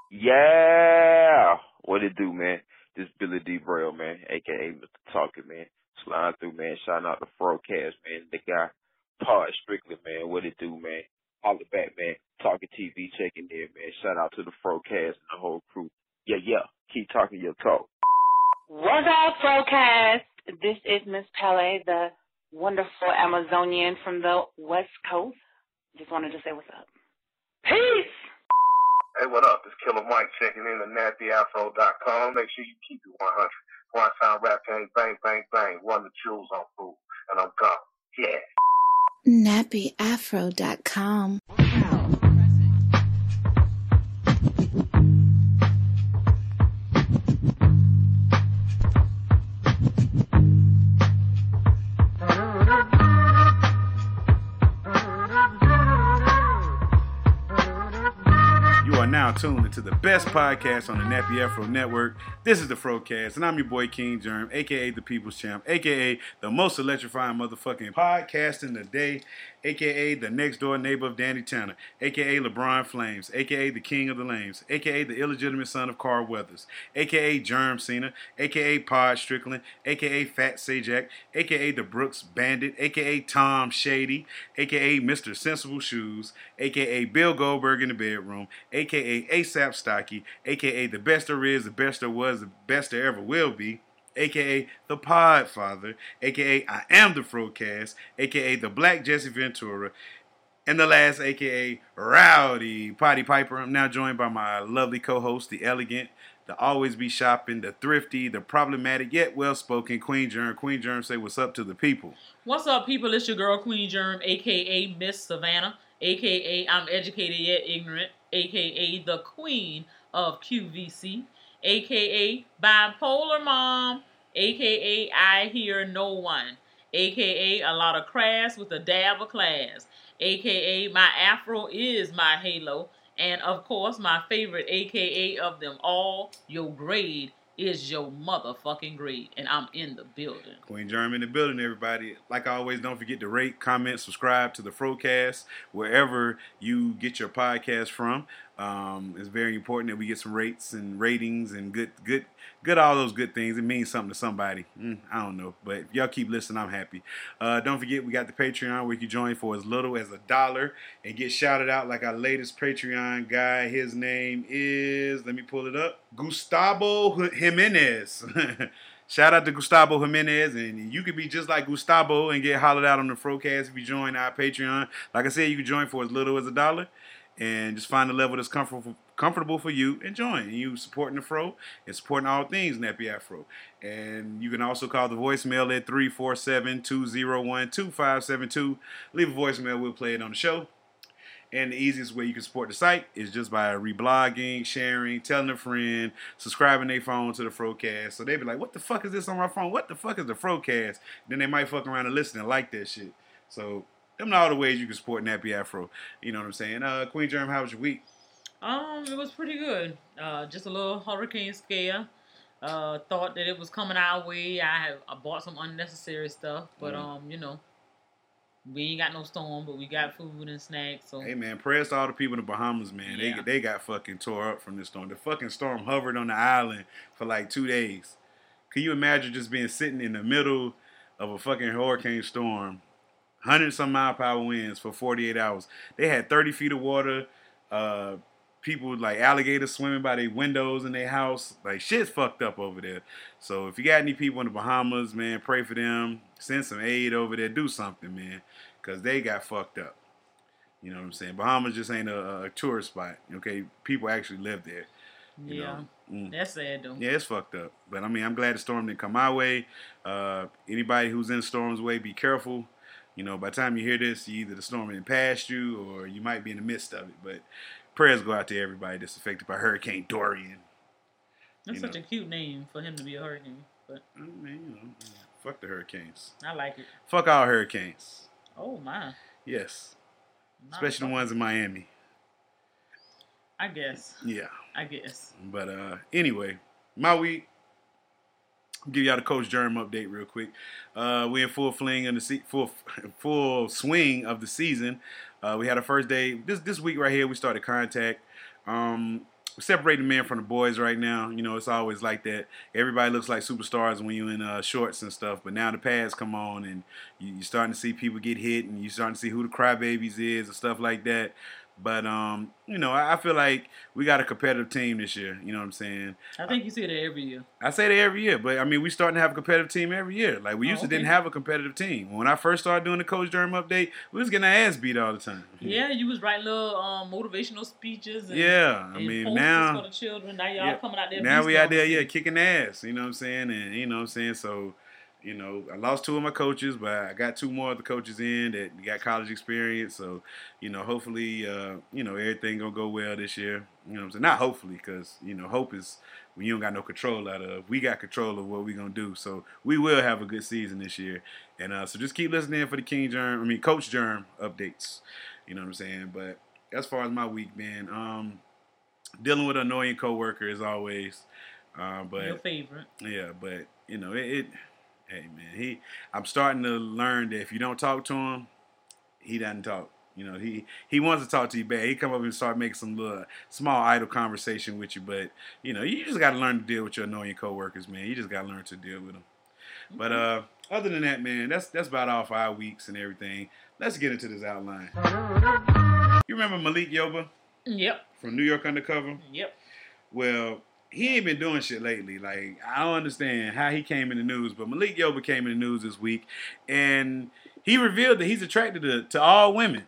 Yeah, what it do, man? This Billy D. Braille, man, aka Mr. Talker, man. Sliding through, man. Shouting out the Frocast, man. The guy, Todd Strickland, man. What it do, man? Holla back, man. Talking TV, checking in, man. Shout out to the Frocast and the whole crew. Yeah, yeah. Keep talking your talk. What's up, Frocast? This is Miss Pele, the wonderful Amazonian from the West Coast. Just wanted to say what's up. Peace! Hey, what up? It's Killer Mike checking in at nappyafro.com. Make sure you keep it 100. One time rap gang, bang, bang, bang. Run the jewels on food. And I'm gone. Yeah. nappyafro.com. Now tuned into the best podcast on the Nappy Afro Network. This is the Frocast, and I'm your boy King Germ, aka the People's Champ, aka the most electrifying motherfucking podcast in the day, aka the next door neighbor of Danny Tanner, aka LeBron Flames, aka the King of the Lames, aka the illegitimate son of Carl Weathers, aka Germ Cena, aka Pod Strickland, aka Fat Sajak, aka the Brooks Bandit, aka Tom Shady, aka Mr. Sensible Shoes, aka Bill Goldberg in the bedroom, aka ASAP Stocky, aka the best there is, the best there was, the best there ever will be, aka the Podfather, aka I am the Frocast, aka the Black Jesse Ventura, and the last aka Rowdy Potty Piper. I'm now joined by my lovely co-host, the elegant, the always be shopping, the thrifty, the problematic yet well-spoken Queen Germ. Queen Germ, say what's up to the people. What's up, people? It's your girl Queen Germ, aka Miss Savannah, aka I'm educated yet ignorant, aka the Queen of QVC, aka Bipolar Mom, aka I Hear No One, aka a lot of crass with a dab of class, aka my afro is my halo, and of course my favorite aka of them all, your grade is your motherfucking grade, and I'm in the building. Queen Germ in the building, everybody. Like always, don't forget to rate, comment, subscribe to the Frocast wherever you get your podcast from. It's very important that we get some rates and ratings and good all those good things. It means something to somebody. I don't know, but if y'all keep listening, I'm happy. Don't forget, we got the Patreon where you can join for as little as $1 and get shouted out like our latest Patreon guy. His name is, let me pull it up, Gustavo Jimenez. Shout out to Gustavo Jimenez, and you could be just like Gustavo and get hollered out on the Frocast if you join our Patreon. Like I said, you can join for as little as $1 and just find a level that's comfortable for you and join. And you supporting the Fro and supporting all things Nappy Afro. And you can also call the voicemail at 347-201-2572. Leave a voicemail, we'll play it on the show. And the easiest way you can support the site is just by reblogging, sharing, telling a friend, subscribing their phone to the Frocast. So they be like, what the fuck is this on my phone? What the fuck is the Frocast? Then they might fuck around and listen and like that shit. So them are all the ways you can support Nappy Afro. You know what I'm saying? Queen Germ, how was your week? It was pretty good. Just a little hurricane scare. Thought that it was coming our way. I bought some unnecessary stuff, but you know, we ain't got no storm, but we got food and snacks. So hey man, prayers to all the people in the Bahamas, man. Yeah. They got fucking tore up from this storm. The fucking storm hovered on the island for like 2 days. Can you imagine just being sitting in the middle of a fucking hurricane storm, 100-some mile-per-hour winds for 48 hours? They had 30 feet of water. People like alligators swimming by their windows in their house. Like shit's fucked up over there. So if you got any people in the Bahamas, man, pray for them. Send some aid over there. Do something, man, because they got fucked up. You know what I'm saying? Bahamas just ain't a tourist spot. Okay, people actually live there. You know? That's sad though. Yeah, it's fucked up. But I mean, I'm glad the storm didn't come my way. Anybody who's in the storm's way, be careful. You know, by the time you hear this, either the storm ain't past you or you might be in the midst of it. But prayers go out to everybody that's affected by Hurricane Dorian. That's such a cute name for him to be a hurricane. But I mean, you know, fuck the hurricanes. I like it. Fuck all hurricanes. Oh my. Yes. Especially the ones in Miami. I guess. Yeah. I guess. But anyway, my week. I'll give y'all the Coach Germ update real quick. We in full swing of the season. We had our first day this week right here. We started contact. separating men from the boys right now. You know, it's always like that. Everybody looks like superstars when you're in shorts and stuff. But now the pads come on, and you're starting to see people get hit, and you're starting to see who the crybabies is and stuff like that. But, you know, I feel like we got a competitive team this year. You know what I'm saying? I think you say that every year. I say that every year. But, I mean, we starting to have a competitive team every year. Like, we used to didn't have a competitive team. When I first started doing the Coach Germ update, we was getting our ass beat all the time. Yeah, you was writing little motivational speeches. And, I mean, now for the children. Now y'all coming out there. Now we out there, kicking ass. You know what I'm saying? And, you know what I'm saying? So, you know, I lost 2 of my coaches, but I got 2 more of the coaches in that got college experience. So, you know, hopefully, you know, everything going to go well this year. You know what I'm saying? Not hopefully, because, you know, hope is when you don't got no control out of. We got control of what we going to do. So we will have a good season this year. And so just keep listening for the Coach Germ updates. You know what I'm saying? But as far as my week, man, dealing with an annoying coworker as always. But your favorite. Yeah, but, you know, hey man, I'm starting to learn that if you don't talk to him, he doesn't talk. You know, he wants to talk to you bad. He come up and start making some little small idle conversation with you, but you know, you just got to learn to deal with your annoying coworkers, man. You just got to learn to deal with them. Mm-hmm. But other than that, man, that's about all for our weeks and everything. Let's get into this outline. You remember Malik Yoba? Yep. From New York Undercover? Yep. Well, he ain't been doing shit lately. Like, I don't understand how he came in the news, but Malik Yoba came in the news this week, and he revealed that he's attracted to all women.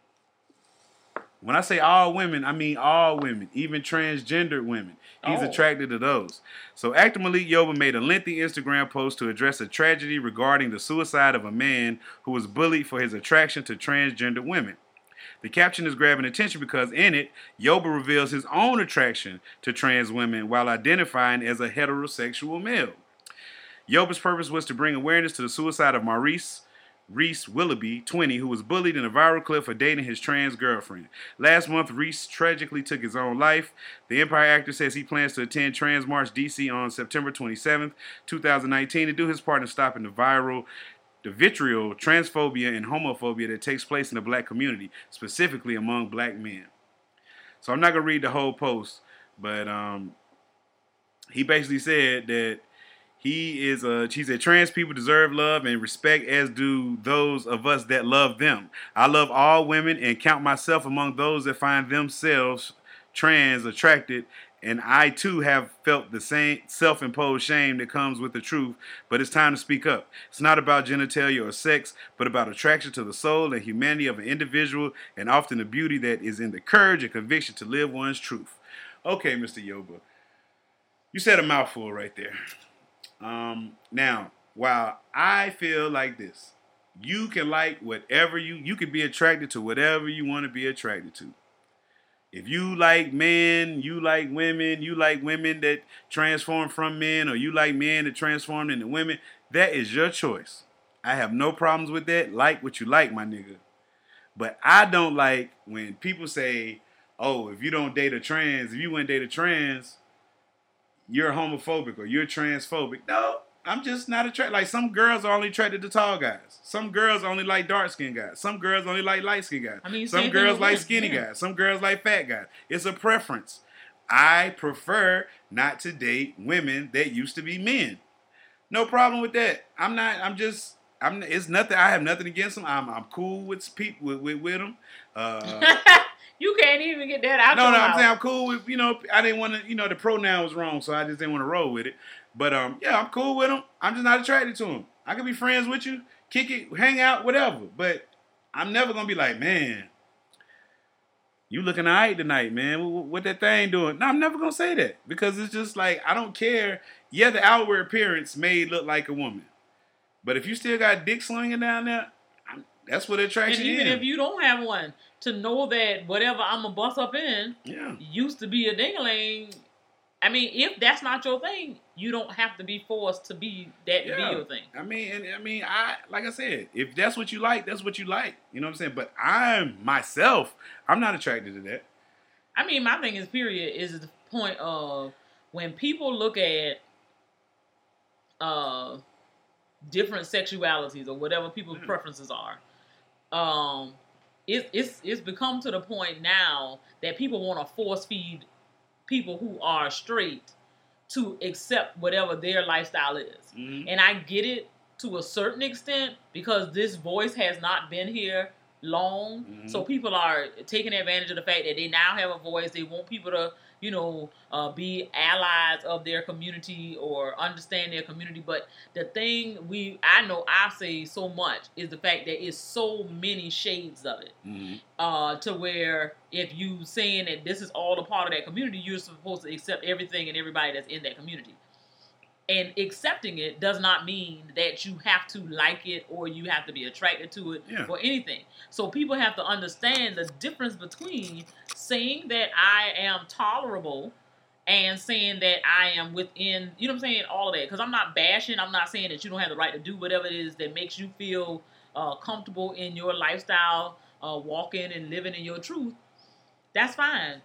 When I say all women, I mean all women, even transgendered women. He's attracted to those. So actor Malik Yoba made a lengthy Instagram post to address a tragedy regarding the suicide of a man who was bullied for his attraction to transgender women. The caption is grabbing attention because in it, Yoba reveals his own attraction to trans women while identifying as a heterosexual male. Yoba's purpose was to bring awareness to the suicide of Maurice Reese Willoughby, 20, who was bullied in a viral clip for dating his trans girlfriend. Last month, Reese tragically took his own life. The Empire actor says he plans to attend Trans March DC on September 27th, 2019 to do his part in stopping the vitriol, transphobia, and homophobia that takes place in the black community, specifically among black men. So I'm not going to read the whole post, but he basically said that he said trans people deserve love and respect, as do those of us that love them. I love all women and count myself among those that find themselves trans attracted, and I too have felt the same self-imposed shame that comes with the truth, but it's time to speak up. It's not about genitalia or sex, but about attraction to the soul and humanity of an individual, and often the beauty that is in the courage and conviction to live one's truth. Okay, Mr. Yoba, you said a mouthful right there. Now, while I feel like this, you can like whatever you can be attracted to whatever you want to be attracted to. If you like men, you like women that transform from men, or you like men that transform into women, that is your choice. I have no problems with that. Like what you like, my nigga. But I don't like when people say, oh, if you wouldn't date a trans, you're homophobic or you're transphobic. No, I'm just not attracted. Like, some girls are only attracted to tall guys. Some girls only like dark-skinned guys. Some girls only like light-skinned guys. I mean, some girls like skinny guys. Some girls like fat guys. It's a preference. I prefer not to date women that used to be men. No problem with that. It's nothing. I have nothing against them. I'm cool with people with them. You can't even get that out. No, I'm saying I'm cool with, I didn't want to, the pronoun was wrong, so I just didn't want to roll with it. But, yeah, I'm cool with them. I'm just not attracted to them. I can be friends with you, kick it, hang out, whatever. But I'm never going to be like, man, you looking all right tonight, man. What that thing doing? No, I'm never going to say that, because it's just like, I don't care. Yeah, the outward appearance may look like a woman. But if you still got dick slinging down there, that's what attraction is. And even if you don't have one, to know that whatever I'm going to bust up in used to be a ding-a-ling. I mean, if that's not your thing, you don't have to be forced to be that to be your thing. I like I said, if that's what you like, that's what you like. You know what I'm saying? But I'm not attracted to that. I mean, my thing is, period, is the point of when people look at different sexualities or whatever people's preferences are, it's become to the point now that people want to force feed people who are straight to accept whatever their lifestyle is. Mm-hmm. And I get it to a certain extent because this voice has not been here long. Mm-hmm. So people are taking advantage of the fact that they now have a voice. They want people to, be allies of their community or understand their community. But the thing I say so much is the fact that it's so many shades of it. Mm-hmm. To where if you saying that this is all a part of that community, you're supposed to accept everything and everybody that's in that community. And accepting it does not mean that you have to like it or you have to be attracted to it or anything. So people have to understand the difference between saying that I am tolerable and saying that I am within, you know what I'm saying, all of that. Because I'm not bashing. I'm not saying that you don't have the right to do whatever it is that makes you feel comfortable in your lifestyle, walking and living in your truth. That's fine.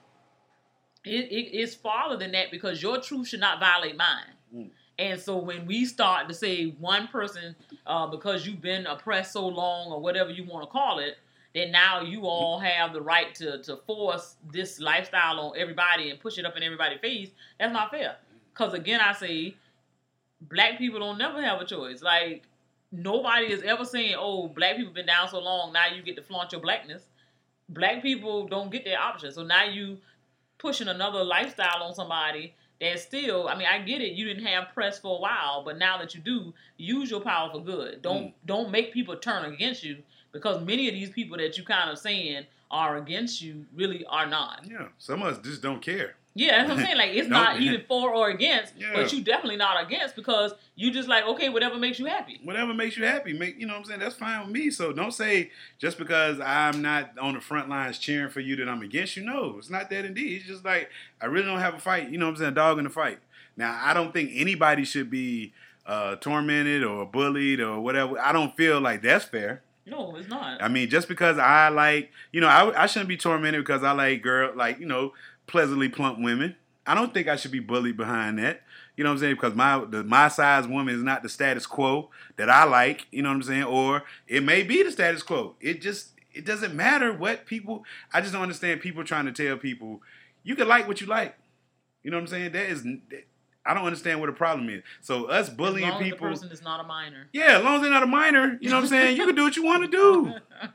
It's farther than that because your truth should not violate mine. Mm. And so when we start to say one person, because you've been oppressed so long or whatever you want to call it, then now you all have the right to force this lifestyle on everybody and push it up in everybody's face, that's not fair. Because again, I say, black people don't never have a choice. Like, nobody is ever saying, oh, black people been down so long, now you get to flaunt your blackness. Black people don't get that option. So now you pushing another lifestyle on somebody. And still, I mean, I get it. You didn't have press for a while, but now that you do, use your power for good. Don't make people turn against you because many of these people that you kind of saying are against you really are not. Yeah, some of us just don't care. Yeah, that's what I'm saying. Like, it's not even for or against, but you definitely not against because you just like, okay, whatever makes you happy. Whatever makes you happy. You know what I'm saying? That's fine with me. So don't say just because I'm not on the front lines cheering for you that I'm against you. No, it's not that indeed. It's just like, I really don't have a fight. You know what I'm saying? A dog in the fight. Now, I don't think anybody should be tormented or bullied or whatever. I don't feel like that's fair. No, it's not. I mean, just because I like, I shouldn't be tormented because I like pleasantly plump women. I don't think I should be bullied behind that. You know what I'm saying? Because my size woman is not the status quo that I like. You know what I'm saying? Or it may be the status quo. It doesn't matter what people. I just don't understand people trying to tell people you can like what you like. You know what I'm saying? I don't understand what the problem is. So us bullying as long people. As the person is not a minor. Yeah, as long as they're not a minor. You know what I'm saying? You can do what you want to do.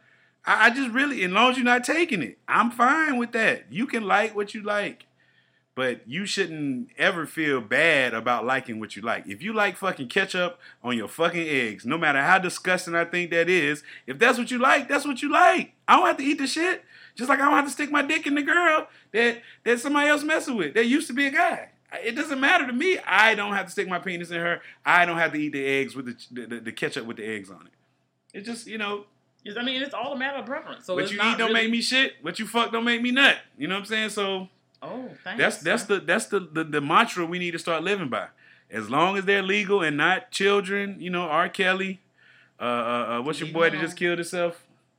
I just really, as long as you're not taking it, I'm fine with that. You can like what you like. But you shouldn't ever feel bad about liking what you like. If you like fucking ketchup on your fucking eggs, no matter how disgusting I think that is, if that's what you like, that's what you like. I don't have to eat the shit. Just like I don't have to stick my dick in the girl that somebody else messing with. That used to be a guy. It doesn't matter to me. I don't have to stick my penis in her. I don't have to eat the eggs with the ketchup with the eggs on it. It's just, I mean, it's all a matter of preference. So what you eat don't make me shit. What you fuck don't make me nut. You know what I'm saying? So thanks. That's the mantra we need to start living by. As long as they're legal and not children, R. Kelly, what's your boy that just killed himself?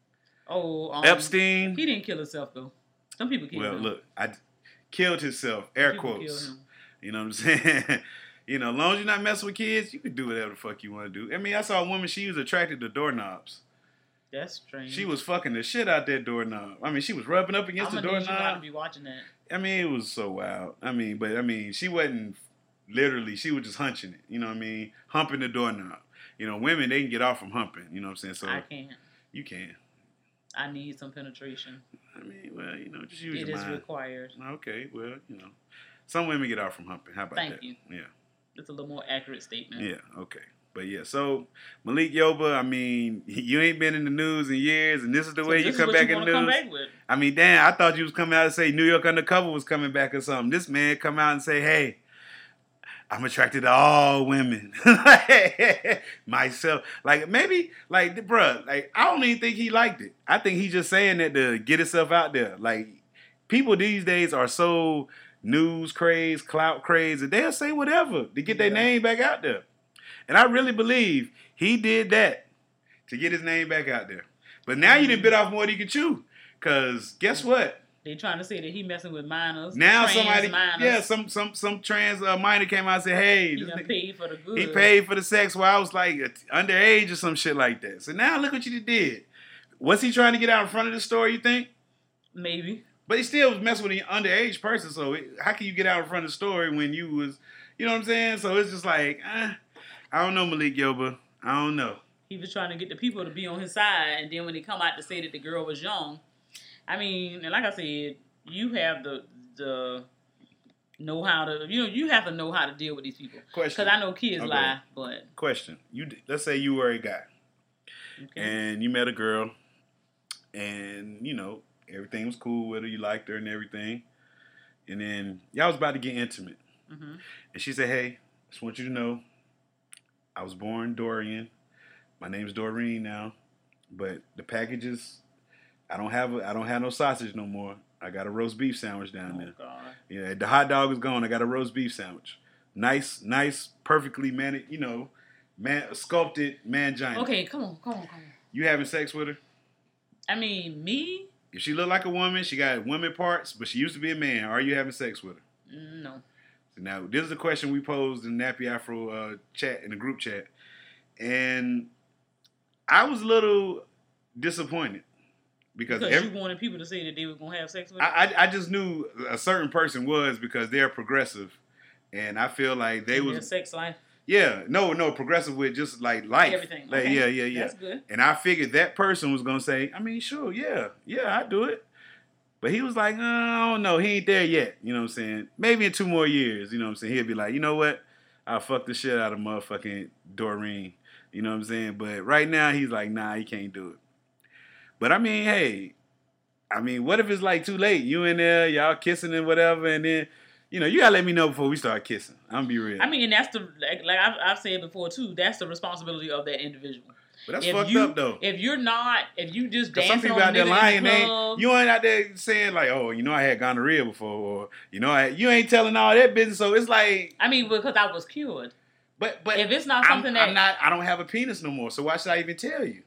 Epstein. He didn't kill himself though. Some people killed him. Well, look, I killed himself. Air quotes. You know what I'm saying? As long as you're not messing with kids, you can do whatever the fuck you want to do. I mean, I saw a woman, she was attracted to doorknobs. That's strange. She was fucking the shit out that doorknob. I mean, she was rubbing up against the doorknob. I'm gonna be watching that. I mean, it was so wild. I mean, she wasn't literally, she was just hunching it. You know what I mean? Humping the doorknob. Women, they can get off from humping. You know what I'm saying? So I can't. You can. I need some penetration. I mean, well, just use your mind. It is required. Okay, well, some women get off from humping. How about that? Thank you. Yeah. It's a little more accurate statement. Yeah, okay. But yeah, so Malik Yoba, I mean, you ain't been in the news in years, and this is the way you come back in the news. Come back with. I mean, damn, I thought you was coming out and say New York Undercover was coming back or something. This man come out and say, hey, I'm attracted to all women. Myself. Like, maybe, like, bruh, like, I don't even think he liked it. I think he's just saying that to get himself out there. Like, people these days are so news crazed, clout crazed, that they'll say whatever to get their name back out there. And I really believe he did that to get his name back out there. But now you done bit off more than you can chew. Because guess what? They trying to say that he messing with minors. Now somebody, some trans minor came out and said, hey. He paid for the good. He paid for the sex while I was like underage or some shit like that. So now look what you did. Was he trying to get out in front of the story, you think? Maybe. But he still was messing with an underage person, so how can you get out in front of the story when you was, you know what I'm saying? So it's just like, I don't know, Malik Yoba. I don't know. He was trying to get the people to be on his side, and then when they come out to say that the girl was young, I mean, and like I said, you have the know how to, you have to know how to deal with these people. Question. Because I know kids lie, but. Question. Let's say you were a guy, Okay. and you met a girl, and, everything was cool with her, you liked her and everything, and then y'all was about to get intimate. Mm-hmm. And she said, hey, just want you to know, I was born Dorian. My name's Doreen now, but the packages, I don't have no sausage no more. I got a roast beef sandwich down there. God. Yeah, the hot dog is gone. I got a roast beef sandwich. Nice, perfectly sculpted mangina. Okay, come on. You having sex with her? I mean, me? If she look like a woman, she got woman parts, but she used to be a man. Are you having sex with her? No. Now, this is a question we posed in the Nappy Afro chat, in the group chat. And I was a little disappointed. Because you wanted people to say that they were going to have sex with her? I just knew a certain person was because they're progressive. And I feel like they was... Their sex life? Yeah. No, progressive with just like life. Everything. Like, okay. Yeah. That's good. And I figured that person was going to say, I mean, sure, yeah, I do it. But he was like, I don't know, he ain't there yet. You know what I'm saying? Maybe in 2 more years, you know what I'm saying? He'll be like, you know what? I'll fuck the shit out of motherfucking Doreen. You know what I'm saying? But right now, he's like, nah, he can't do it. But I mean, hey, what if it's like too late? You in there, y'all kissing and whatever, and then, you gotta let me know before we start kissing. I'm gonna be real. I mean, and that's like I've said before too, that's the responsibility of that individual. But that's fucked up though. If you just dancing some people on out there lying, the you ain't out there saying like, oh, I had gonorrhea before, or you ain't telling all that business. So it's like, I mean, because I was cured. But if it's not something I don't have a penis no more. So why should I even tell you?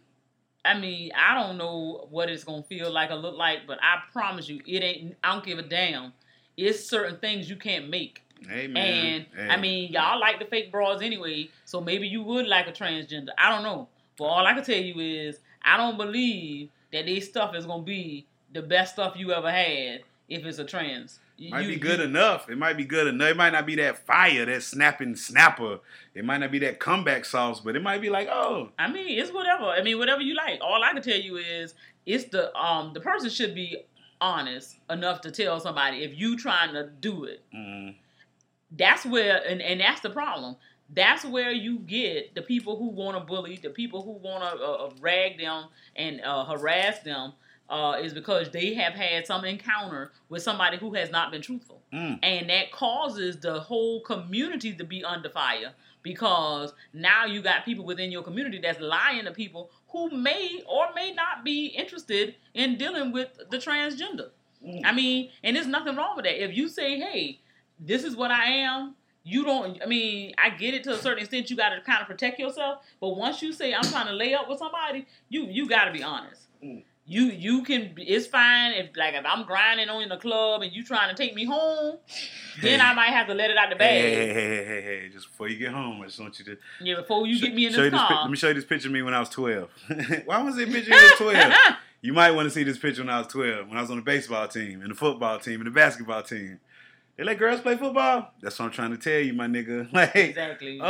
I mean, I don't know what it's gonna feel like or look like, but I promise you, it ain't. I don't give a damn. It's certain things you can't make. Hey, man. And I mean, y'all like the fake bras anyway, so maybe you would like a transgender. I don't know. But all I can tell you is, I don't believe that this stuff is gonna be the best stuff you ever had if it's a trans. Might be good enough. It might be good enough. It might not be that fire, that snapping snapper. It might not be that comeback sauce, but it might be like, oh. I mean, it's whatever. I mean, whatever you like. All I can tell you is, it's the person should be honest enough to tell somebody if you trying to do it. Mm. That's where, and that's the problem. That's where you get the people who want to bully, the people who want to rag them and harass them, is because they have had some encounter with somebody who has not been truthful. Mm. And that causes the whole community to be under fire, because now you got people within your community that's lying to people who may or may not be interested in dealing with the transgender. Mm. I mean, and there's nothing wrong with that. If you say, hey, this is what I am, you don't, I mean, I get it to a certain extent, you got to kind of protect yourself, but once you say, I'm trying to lay up with somebody, you got to be honest. Mm. You can, it's fine if I'm grinding on in the club and you trying to take me home, then I might have to let it out the bag. Hey, just before you get home, I just want you to... Yeah, before you get me in this car. Let me show you this picture of me when I was 12. Why was it a picture when I was 12? You might want to see this picture when I was 12, when I was on the baseball team, and the football team, and the basketball team. They let girls play football? That's what I'm trying to tell you, my nigga. Like, exactly.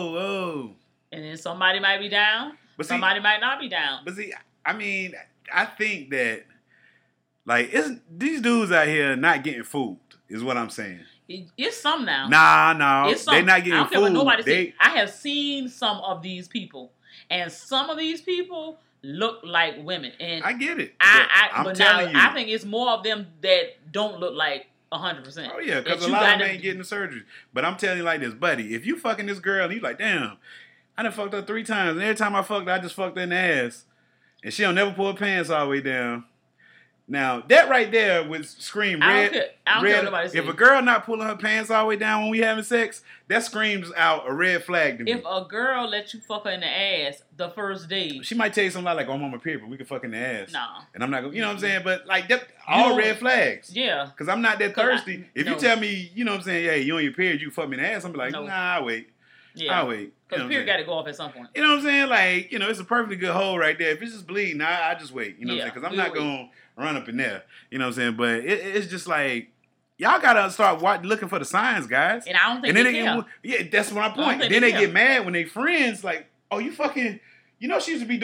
Oh. And then somebody might be down, but somebody might not be down. But see, I mean, I think that, like, these dudes out here not getting fooled, is what I'm saying. It's some now. Nah, it's some. They not getting I don't care fooled. What nobody say. I have seen some of these people, and some of these people look like women. And I get it. I'm telling you, I think it's more of them that don't look like 100%. Oh yeah, because a lot of them ain't getting the surgery. But I'm telling you like this, buddy. If you fucking this girl, and you like, damn, I done fucked her 3 times, and every time I fucked her, I just fucked her in the ass, and she don't never pull her pants all the way down. Now that right there would scream red. I don't care what nobody says. If a girl not pulling her pants all the way down when we having sex, that screams out a red flag to me. If a girl let you fuck her in the ass the first day, she might tell you something like, "Oh, I'm on my period, but we can fuck in the ass." No, and I'm not gonna, you know what I'm saying? But like that, all red flags. Yeah, because I'm not that thirsty. If you tell me, you know what I'm saying, hey, you on your period, you fuck me in the ass, I'm be like, nah, I'll wait. Yeah, I'll wait. Because the period got to go off at some point. You know what I'm saying? Like, it's a perfectly good hole right there. If it's just bleeding, I just wait. You know what I'm saying? Because I'm not gonna run up in there. You know what I'm saying? But it's just like, y'all gotta start looking for the signs, guys. And I don't think they care. Yeah, that's my point. Then they get mad when they friends like, oh, you fucking, you know she used to be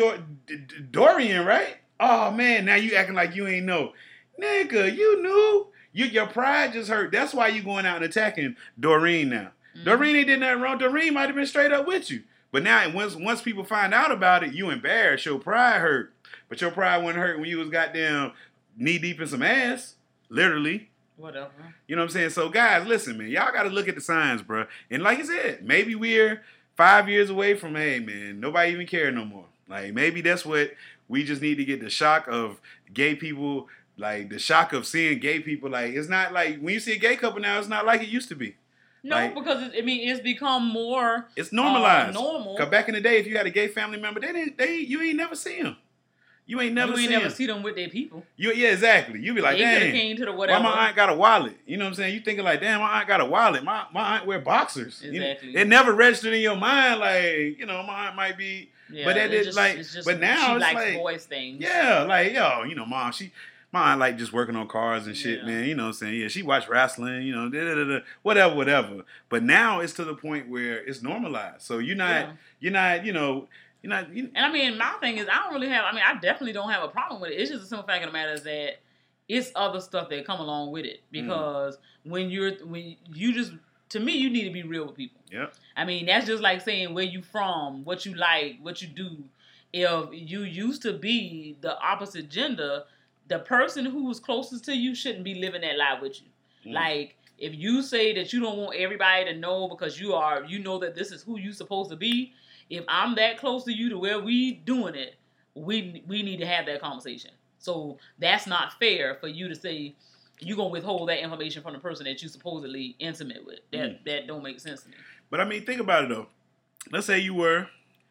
Dorian, right? Oh man, now you acting like you ain't know. Nigga, you knew. Your pride just hurt. That's why you going out and attacking Doreen now. Mm-hmm. Doreen ain't did nothing wrong. Doreen might have been straight up with you. But now, once people find out about it, you embarrassed. Your pride hurt. But your pride wasn't hurt when you was goddamn knee deep in some ass. Literally. Whatever. You know what I'm saying? So, guys, listen, man. Y'all got to look at the signs, bro. And like I said, maybe we're 5 years away from, hey, man, nobody even care no more. Like, maybe that's what we just need to get the shock of gay people. Like, the shock of seeing gay people, like, it's not like, when you see a gay couple now, it's not like it used to be. No, like, because, it's become more... It's normalized. Normal. Because back in the day, if you had a gay family member, you ain't never see them. You ain't never see them with their people. Yeah, exactly. You be like, damn, came to the whatever. Why my aunt got a wallet? You know what I'm saying? You thinking like, damn, my aunt got a wallet. My aunt wear boxers. Exactly. You know, it never registered in your mind, like, you know, my aunt might be... Yeah, but that is like... But now she it's likes like... boys things. Yeah, like, yo, you know, my aunt like just working on cars and shit, man. You know what I'm saying? Yeah, she watch wrestling, you know, whatever. But now it's to the point where it's normalized. So you're not, you know... And I mean, my thing is, I definitely don't have a problem with it. It's just the simple fact of the matter is that it's other stuff that come along with it. Because when you just, to me, you need to be real with people. Yeah. I mean, that's just like saying where you from, what you like, what you do. If you used to be the opposite gender, the person who was closest to you shouldn't be living that life with you. Like, if you say that you don't want everybody to know because you know that this is who you're supposed to be, if I'm that close to you to where we doing it, we need to have that conversation. So that's not fair for you to say you're going to withhold that information from the person that you're supposedly intimate with. That don't make sense to me. But I mean, think about it though. Let's say you were,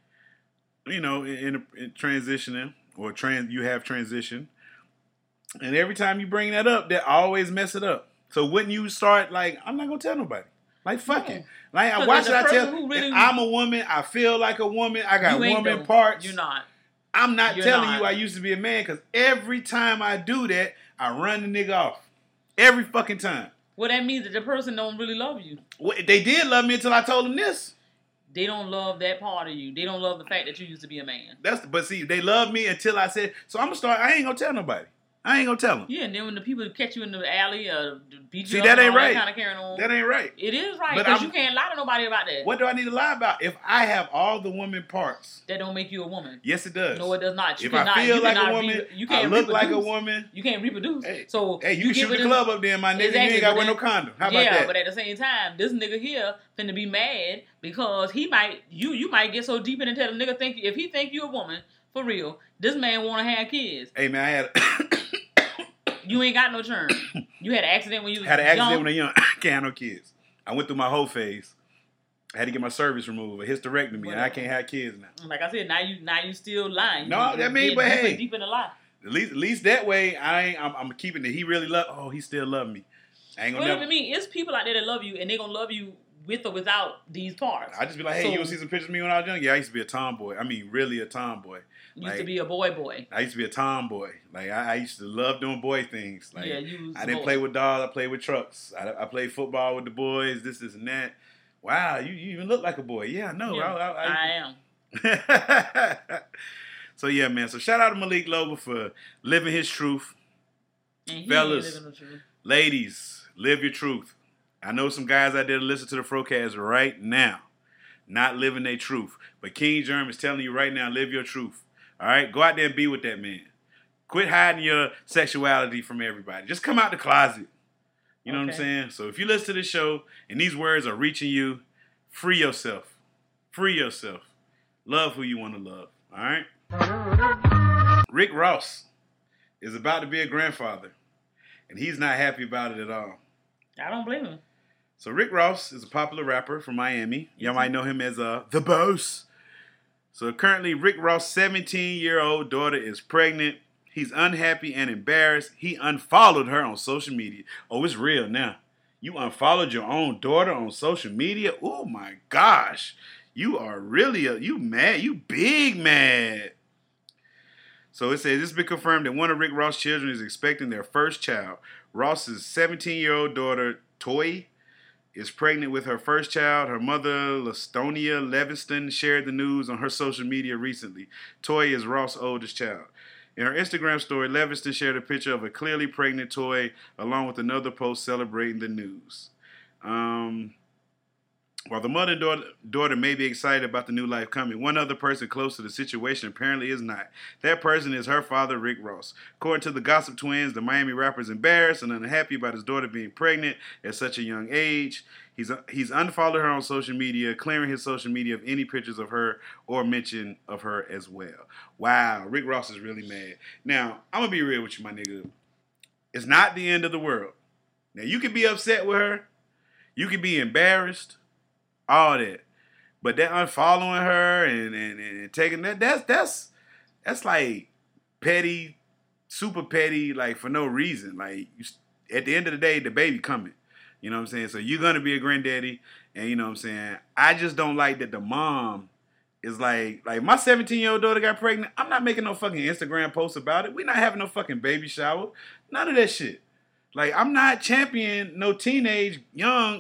you know, in transitioning or you have transitioned. And every time you bring that up, that always mess it up. So wouldn't you start like, I'm not going to tell nobody. Like, fuck it. Like, why should I tell? Really, if I'm a woman, I feel like a woman, I got woman parts. You're not. I'm not telling you I used to be a man because every time I do that, I run the nigga off. Every fucking time. Well, that means that the person don't really love you. Well, they did love me until I told them this. They don't love that part of you. They don't love the fact that you used to be a man. But see, they love me until I said, so I'm going to start, I ain't going to tell nobody. I ain't gonna tell them. Yeah, and then when the people catch you in the alley, beat you up, that ain't right. Kind of carrying on. That ain't right. It is right because you can't lie to nobody about that. What do I need to lie about? If I have all the woman parts, that don't make you a woman. Yes, it does. No, it does not. If I feel like a woman, you can't look like a woman. You can't reproduce. Hey, so you can shoot the club up there, my nigga. Exactly, you ain't got to wear no condom. How about that? Yeah, but at the same time, this nigga here finna be mad because he might you might get so deep in and tell the nigga if he think you a woman for real, this man want to have kids. Hey man, I had. You ain't got no churn. You had an accident when you was Had an accident when I was young. I can't have no kids. I went through my whole phase. I had to get my cervix removed. A hysterectomy, and I can't have kids now. Like I said, now you still lying. No, that mean, but hey, deep in the lie. At least that way, I'm keeping it. He really love. Oh, he still love me. I ain't gonna. Well, I mean, it's people out there that love you, and they gonna love you with or without these parts. I just be like, hey, you wanna see some pictures of me when I was young? Yeah, I used to be a tomboy. I mean, really a tomboy. You used to be a boy. I used to be a tomboy. Like, I used to love doing boy things. Like, yeah, you was I didn't play with dolls. I played with trucks. I played football with the boys, this and that. Wow, you even look like a boy. Yeah, I know. Yeah, I am. So, yeah, man. So, shout out to Malik Loba for living his truth. And fellas, ladies, live your truth. I know some guys out there that listen to the Frocast right now, not living their truth. But King Germ is telling you right now, live your truth. All right? Go out there and be with that man. Quit hiding your sexuality from everybody. Just come out the closet. You know what I'm saying? So if you listen to this show and these words are reaching you, free yourself. Free yourself. Love who you want to love. All right? Rick Ross is about to be a grandfather, and he's not happy about it at all. I don't blame him. So Rick Ross is a popular rapper from Miami. Y'all might know him as The Boss. So currently, Rick Ross' 17-year-old daughter is pregnant. He's unhappy and embarrassed. He unfollowed her on social media. Oh, it's real now. You unfollowed your own daughter on social media? Oh, my gosh. You are really, you mad. You big mad. So it says, it's been confirmed that one of Rick Ross' children is expecting their first child. Ross's 17-year-old daughter, Toy, is pregnant with her first child. Her mother, Lastonia Levingston, shared the news on her social media recently. Toy is Ross' oldest child. In her Instagram story, Levingston shared a picture of a clearly pregnant Toy along with another post celebrating the news. While the mother and daughter may be excited about the new life coming, one other person close to the situation apparently is not. That person is her father, Rick Ross. According to the Gossip Twins, the Miami rapper is embarrassed and unhappy about his daughter being pregnant at such a young age. He's unfollowed her on social media, clearing his social media of any pictures of her or mention of her as well. Wow, Rick Ross is really mad. Now, I'm going to be real with you, my nigga. It's not the end of the world. Now, you can be upset with her. You can be embarrassed. All that, but that unfollowing her and taking that's like petty, super petty, like for no reason. Like at the end of the day, the baby coming. You know what I'm saying? So you're gonna be a granddaddy, and you know what I'm saying. I just don't like that the mom is like my 17-year-old daughter got pregnant. I'm not making no fucking Instagram post about it. We're not having no fucking baby shower. None of that shit. Like I'm not championing no teenage young.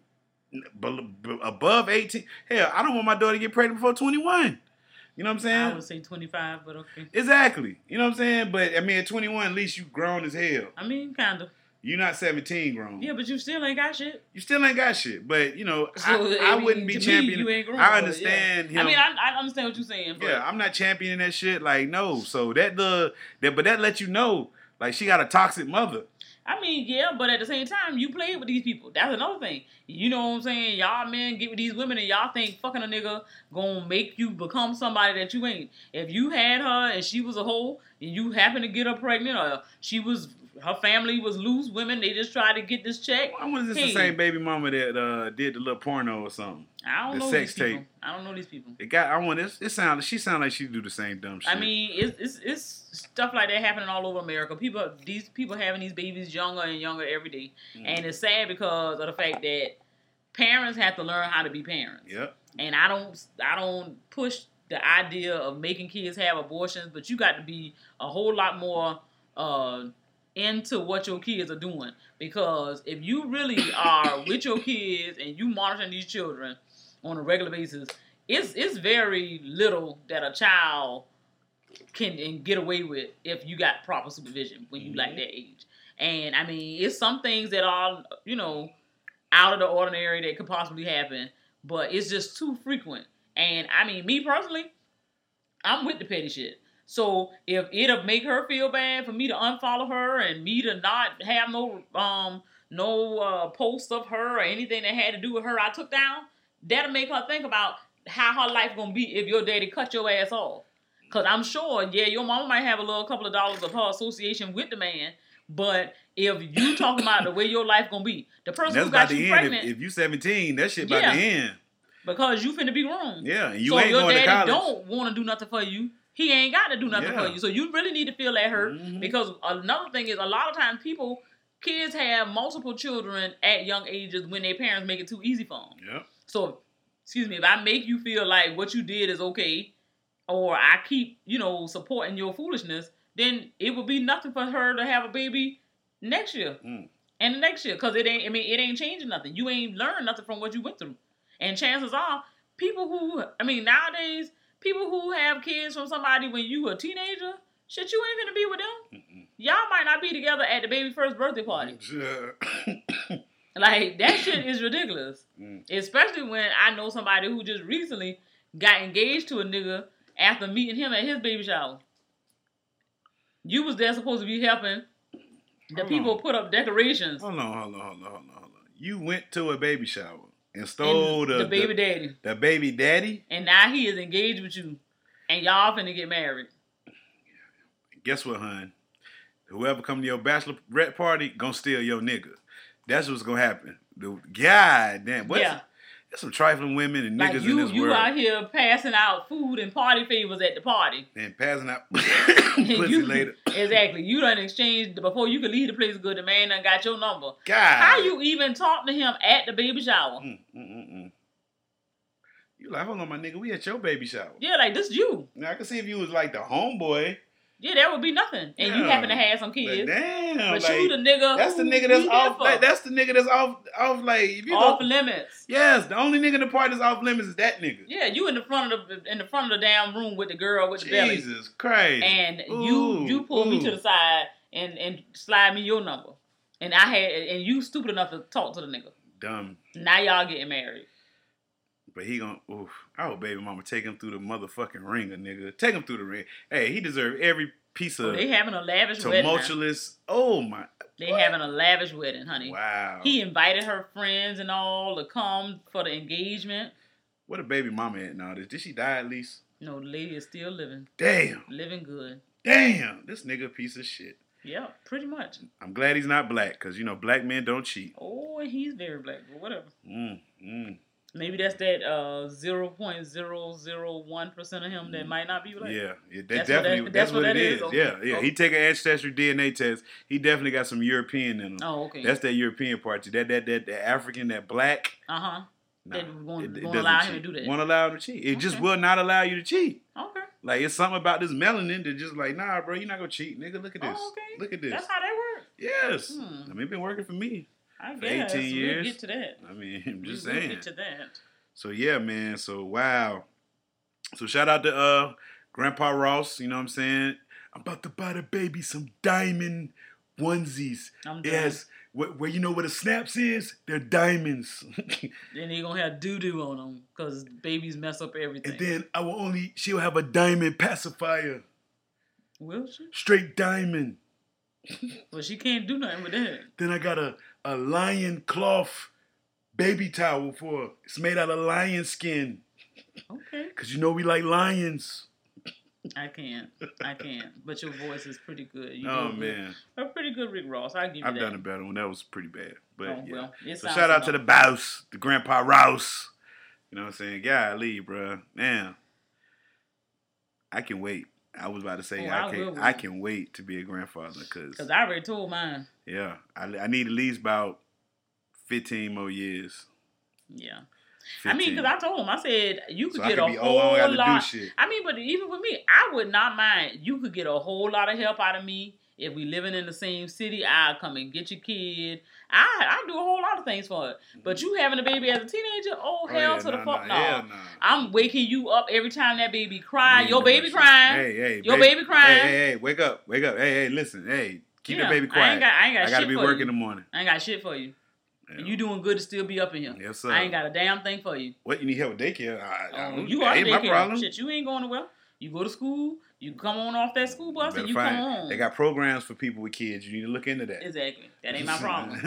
Above 18. Hell, I don't want my daughter to get pregnant before 21. You know what I'm saying? I would say 25, but okay. Exactly. You know what I'm saying? But, I mean, at 21, at least you grown as hell. I mean, kind of. You're not 17 grown. Yeah, but you still ain't got shit. You still ain't got shit. But, you know, So, I wouldn't be championing. You ain't grown, I understand yeah. him. I mean, I understand what you're saying. But yeah, I'm not championing that shit. Like, no. So, but that lets you know, like, she got a toxic mother. I mean, yeah, but at the same time, you play with these people. That's another thing. You know what I'm saying? Y'all men get with these women and y'all think fucking a nigga gonna make you become somebody that you ain't. If you had her and she was a hoe and you happen to get her pregnant or her family was loose women, they just tried to get this check. I wonder if this the same baby mama that did the little porno or something. I don't know these people. I don't know these people. She sound like she do the same dumb shit. I mean, it's stuff like that happening all over America. These people having these babies younger and younger every day. And it's sad because of the fact that parents have to learn how to be parents. Yep. And I don't push the idea of making kids have abortions, but you got to be a whole lot more into what your kids are doing. Because if you really are with your kids and you monitoring these children on a regular basis, it's very little that a child can get away with if you got proper supervision when you like that age. And I mean, it's some things that are, you know, out of the ordinary that could possibly happen, but it's just too frequent. And I mean, me personally, I'm with the petty shit. So if it'll make her feel bad for me to unfollow her and me to not have no post of her or anything that had to do with her I took down, that'll make her think about how her life gonna be if your daddy cut your ass off. Cause I'm sure, yeah, your mama might have a couple of dollars of her association with the man, but if you talking about the way your life gonna be, the person who got you pregnant, if you 17, that shit about to end. Because you finna be grown. Yeah, and you so ain't going to college. So your daddy don't want to do nothing for you. He ain't got to do nothing for you. So you really need to feel that hurt. Because another thing is, a lot of times kids have multiple children at young ages when their parents make it too easy for them. Yeah. So, if I make you feel like what you did is okay, or I keep, supporting your foolishness, then it would be nothing for her to have a baby next year. And the next year. Because it ain't changing nothing. You ain't learned nothing from what you went through. And chances are, nowadays, people who have kids from somebody when you a teenager, shit, you ain't finna be with them. Y'all might not be together at the baby's first birthday party. Like, that shit is ridiculous. Especially when I know somebody who just recently got engaged to a nigga after meeting him at his baby shower. You was there supposed to be helping the people put up decorations. Hold on. You went to a baby shower and stole the baby daddy. The baby daddy? And now he is engaged with you. And y'all finna get married. Guess what, hun? Whoever come to your bachelorette party gonna steal your nigga. That's what's gonna happen. God damn. There's some trifling women and niggas in this world. You out here passing out food and party favors at the party. And passing out pussy later. Exactly. You done exchanged, before you could leave the place good, the man done got your number. God. How you even talk to him at the baby shower? You like, hold on, my nigga, we at your baby shower. Yeah, like, this you. Now, I can see if you was like the homeboy, Yeah, that would be nothing. And you happen to have some kids. But damn, but like, you the nigga. That's the nigga that's off. Like, that's the nigga that's off. Like if you off limits. Yes, the only nigga in the party that's off limits is that nigga. Yeah, you in the front of the damn room with the girl with the belly. Jesus Christ. And you pull me to the side and slide me your number. And you stupid enough to talk to the nigga. Dumb. Now y'all getting married. But he I hope baby mama take him through the motherfucking ringer, nigga. Take him through the ring. Hey, he deserved every piece of they having a lavish wedding. Tumultuous. Oh my. They having a lavish wedding, honey. Wow. He invited her friends and all to come for the engagement. What a baby mama at now? Did she die at least? No, the lady is still living. Damn. Living good. Damn. This nigga a piece of shit. Yeah, pretty much. I'm glad he's not black, because, black men don't cheat. Oh, and he's very black, but whatever. Maybe that's that 0.001% of him that might not be black. Yeah, that's what it is. Okay. Yeah. Okay. He take an ancestry DNA test. He definitely got some European in him. Oh, okay. That's that European part. That African, that black. Uh-huh. Nah, that won't allow him to do that. Won't allow him to cheat. It just will not allow you to cheat. Okay. Like, it's something about this melanin that just like, nah, bro, you're not going to cheat. Nigga, look at this. Oh, okay. Look at this. That's how that works. Yes. I mean, it's been working for me. I for guess. 18 years. We'll get to that. I mean, I'm just we'll saying. Get to that. So, yeah, man. So, wow. So, shout out to Grandpa Ross. You know what I'm saying? I'm about to buy the baby some diamond onesies. I'm done. Yes. Where you know what a snaps is? They're diamonds. Then they gonna have doo-doo on them because babies mess up everything. And then she'll have a diamond pacifier. Will she? Straight diamond. Well, she can't do nothing with that. Then I got a lion cloth baby towel for her. It's made out of lion skin. Okay. Because we like lions. I can't. But your voice is pretty good. Man. A pretty good Rick Ross. I'll give you that. I've done a better one. That was pretty bad. But well, so shout out to the boss, the Grandpa Ross. You know what I'm saying? Golly, bro. Man. I can wait. I was about to say I can wait to be a grandfather because I already told mine. Yeah. I need at least about 15 more years. Yeah. 15. I mean, because I told him, I said, you could get a whole lot. I mean, but even with me, I would not mind. You could get a whole lot of help out of me. If we living in the same city, I'll come and get your kid. I do a whole lot of things for it. But you having a baby as a teenager, hell to the fuck no. I'm waking you up every time that baby cry. Your baby crying. Hey, your baby crying. Hey, wake up. Hey, listen. Hey, keep the baby quiet. I ain't got shit for you. I gotta be working in the morning. I ain't got shit for you. Yeah. You doing good to still be up in here. Yes, sir. I ain't got a damn thing for you. What, you need help with daycare? You are ain't daycare. My problem. Shit, you ain't going nowhere. You go to school, you come on off that school bus, and you come home. They got programs for people with kids. You need to look into that. Exactly. That ain't my problem.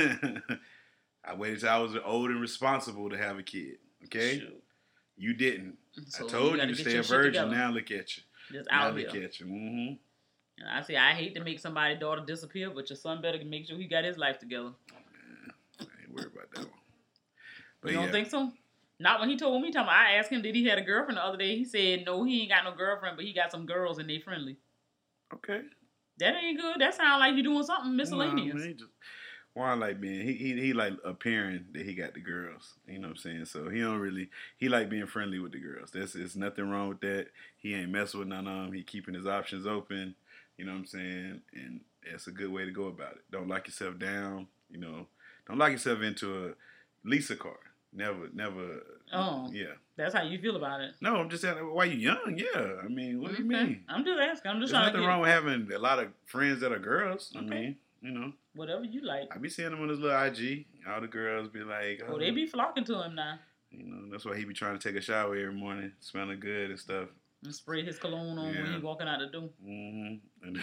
I waited till I was old and responsible to have a kid. Okay? Shoot. You didn't. So I told you to stay a virgin. Now look at you. Just out here. Look at you. Mm-hmm. And I say, I hate to make somebody's daughter disappear, but your son better make sure he got his life together. I ain't worried about that one. But you don't think so? Not when he told me. I asked him, did he had a girlfriend the other day? He said, no, he ain't got no girlfriend, but he got some girls and they friendly. Okay. That ain't good. That sound like you doing something miscellaneous. No, man, like being, he like appearing that he got the girls. You know what I'm saying? So he like being friendly with the girls. There's nothing wrong with that. He ain't messing with none of them. He keeping his options open. You know what I'm saying? And it's a good way to go about it. Don't lock yourself down. Don't lock yourself into a Lisa card. Never. Oh. Yeah. That's how you feel about it. No, I'm just saying, why you young? Yeah. I mean, what do you mean? I'm just asking. I'm just There's trying to nothing wrong with having a lot of friends that are girls. Okay. I mean, whatever you like. I be seeing him on his little IG. All the girls be like, oh, they be flocking to him now. That's why he be trying to take a shower every morning, smelling good and stuff. And spray his cologne on when he walking out the door. Mm-hmm.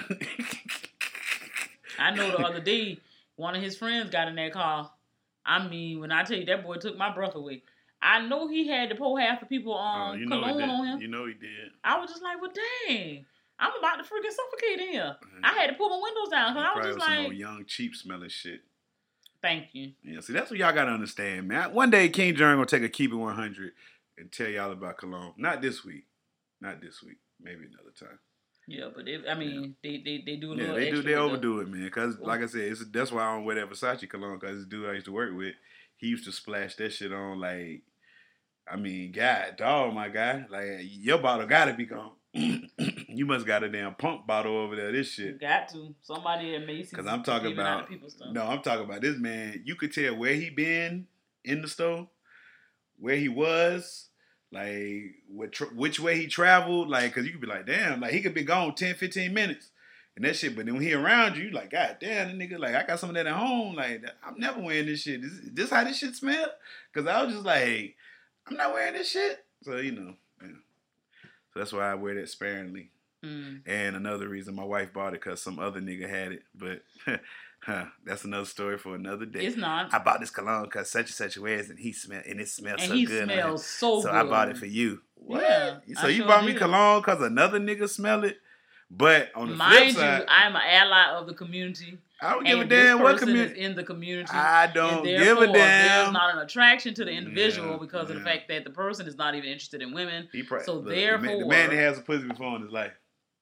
I know the other day, one of his friends got in that car. I mean, when I tell you that boy took my breath away. I know he had to pour half the people cologne on him. You know he did. I was just like, well, dang. I'm about to freaking suffocate in here. I had to pull my windows down because I was just like... some old young, cheap smelling shit. Thank you. Yeah, see, that's what y'all got to understand, man. One day, King Jern going to take a Keep It 100 and tell y'all about cologne. Not this week. Maybe another time. Yeah, but they do a little extra. They overdo it, man. Because, like I said, that's why I don't wear that Versace cologne. Because this dude I used to work with, he used to splash that shit on like, I mean, God, dog, my guy. Like, your bottle got to be gone. You must got a damn pump bottle over there. This shit. You got to. Somebody at Macy's. Because I'm talking about. No, I'm talking about this man. You could tell where he been in the store, where he was, like which way he traveled. Like, because you could be like, damn, like he could be gone 10, 15 minutes. And that shit, but then when he around you, like, God damn, that nigga, like, I got some of that at home. Like, I'm never wearing this shit. Is this how this shit smell? Because I was just like, hey, I'm not wearing this shit. So, you know, yeah. So that's why I wear that sparingly. And another reason my wife bought it because some other nigga had it. But that's another story for another day. It's not. I bought this cologne because such and such wears and it smells so he good. Smells so good. So I bought it for you. What? Yeah, So you bought me cologne because another nigga smell it? But on the flip side, you, I'm an ally of the community. I don't give a damn what community is in the community. I don't give a damn. There's not an attraction to the individual because of the fact that the person is not even interested in women. So therefore, the man that has a pussy before in his life.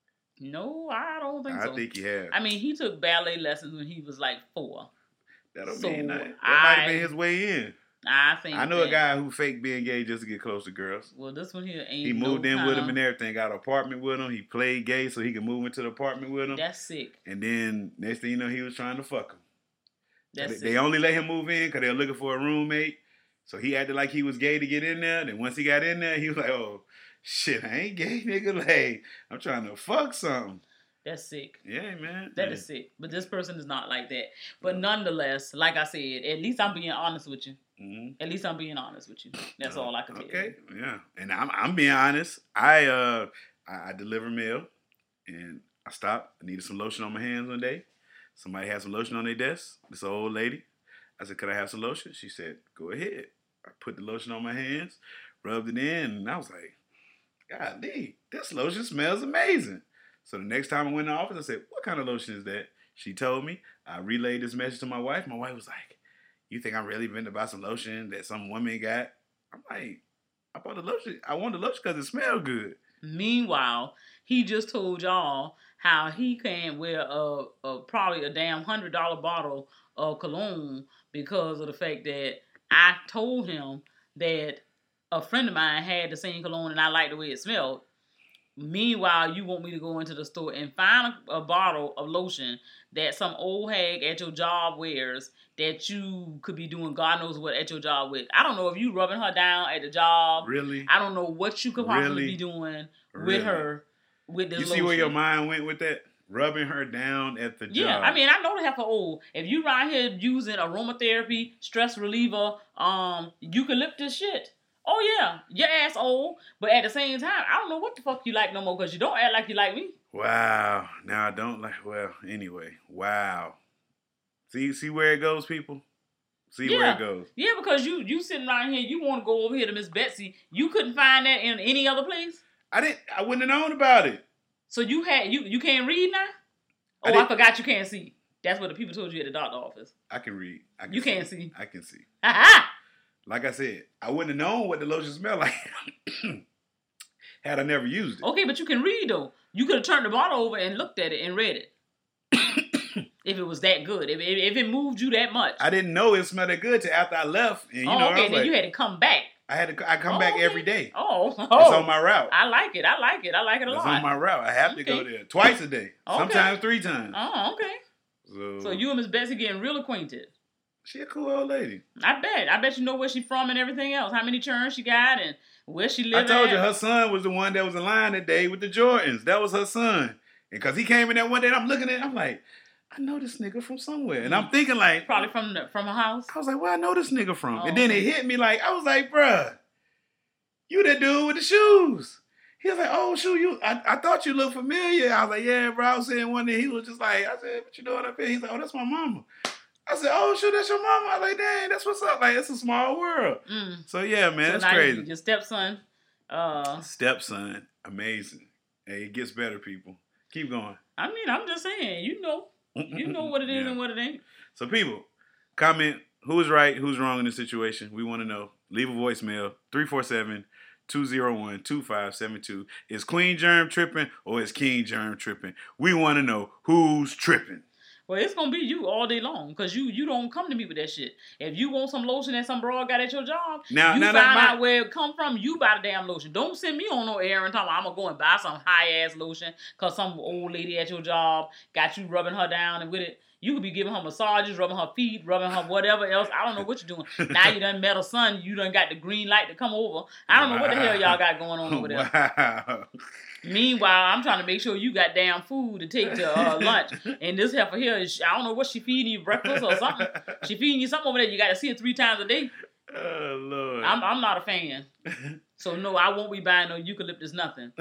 No, I don't think so. I think he has. I mean, he took ballet lessons when he was like 4. That don't mean nothing. That might have been his way in. I know a guy who faked being gay just to get close to girls. Well, this one here ain't. He moved in with him and everything. Got an apartment with him. He played gay so he could move into the apartment with him. That's sick. And then next thing you know, he was trying to fuck him. That's they only let him move in because they were looking for a roommate. So he acted like he was gay to get in there. Then once he got in there, he was like, "Oh shit, I ain't gay, nigga. Like I'm trying to fuck something." That's sick. Yeah, man. That is sick. But this person is not like that. But nonetheless, like I said, at least I'm being honest with you. At least I'm being honest with you. That's all I can tell you. Okay, yeah. And I'm being honest. I deliver mail, and I stopped. I needed some lotion on my hands one day. Somebody had some lotion on their desk. This old lady. I said, "Could I have some lotion?" She said, "Go ahead." I put the lotion on my hands, rubbed it in, and I was like, "Golly, this lotion smells amazing." So the next time I went in the office, I said, "What kind of lotion is that?" She told me. I relayed this message to my wife. My wife was like, "You think I'm really been to buy some lotion that some woman got?" I'm like, I bought the lotion. I want the lotion because it smelled good. Meanwhile, he just told y'all how he can't wear probably a damn $100 bottle of cologne because of the fact that I told him that a friend of mine had the same cologne and I liked the way it smelled. Meanwhile, you want me to go into the store and find a bottle of lotion that some old hag at your job wears that you could be doing God knows what at your job with. I don't know if you rubbing her down at the job. Really? I don't know what you could possibly be doing with her with this lotion. You see where your mind went with that? Rubbing her down at the job. Yeah, I mean, I know they have for old. If you right here using aromatherapy, stress reliever, eucalyptus shit. Oh, yeah, your ass old, but at the same time, I don't know what the fuck you like no more because you don't act like you like me. Wow. Now I don't like, well, anyway, wow. See where it goes, people? See where it goes. Yeah, because you sitting right here, you want to go over here to Miss Betsy. You couldn't find that in any other place? I wouldn't have known about it. So you can't read now? Oh, I forgot you can't see. That's what the people told you at the doctor office. I can read. You can't see. I can see. Ha-ha! Like I said, I wouldn't have known what the lotion smelled like had I never used it. Okay, but you can read, though. You could have turned the bottle over and looked at it and read it. If it was that good. If it moved you that much. I didn't know it smelled that good till after I left. And, okay, then you had to come back. I come back every day. Oh. It's on my route. I like it. I like it a lot. It's on my route. I have to go there twice a day. Sometimes 3 times. Oh, okay. So you and Miss Betsy getting real acquainted. She a cool old lady. I bet you know where she from and everything else. How many churns she got and where she live. I told you her son was the one that was in line that day with the Jordans. That was her son. And because he came in that one day and I'm looking at it, I'm like, I know this nigga from somewhere. And I'm thinking like. Probably from her house. I was like, where I know this nigga from? And then it hit me like, I was like, bruh, you that dude with the shoes. He was like, oh, shoot, I thought you looked familiar. I was like, yeah, bro. I was saying one day, he was just like, I said, what you doing up here? He's like, oh, that's my mama. I said, oh, shoot, that's your mama. I was like, dang, that's what's up. Like, it's a small world. So, yeah, man, it's crazy. Your stepson. Stepson, amazing. Hey, it gets better, people. Keep going. I mean, I'm just saying, you know what it is and what it ain't. So, people, comment who is right, who's wrong in this situation. We want to know. Leave a voicemail, 347-201-2572. Is Queen Germ tripping or is King Germ tripping? We want to know who's tripping. Well, it's gonna be you all day long because you don't come to me with that shit. If you want some lotion that some broad got at your job, you find out where it come from. You buy the damn lotion. Don't send me on no errand talking I'm gonna go and buy some high ass lotion because some old lady at your job got you rubbing her down and with it. You could be giving her massages, rubbing her feet, rubbing her whatever else. I don't know what you're doing. Now you done met a son. You done got the green light to come over. I don't know what the hell y'all got going on over there. Wow. Meanwhile, I'm trying to make sure you got damn food to take to lunch. And this heifer here, I don't know what she feeding you, breakfast or something. She feeding you something over there. You got to see it 3 times a day. Oh, Lord. I'm not a fan. So, no, I won't be buying no eucalyptus nothing.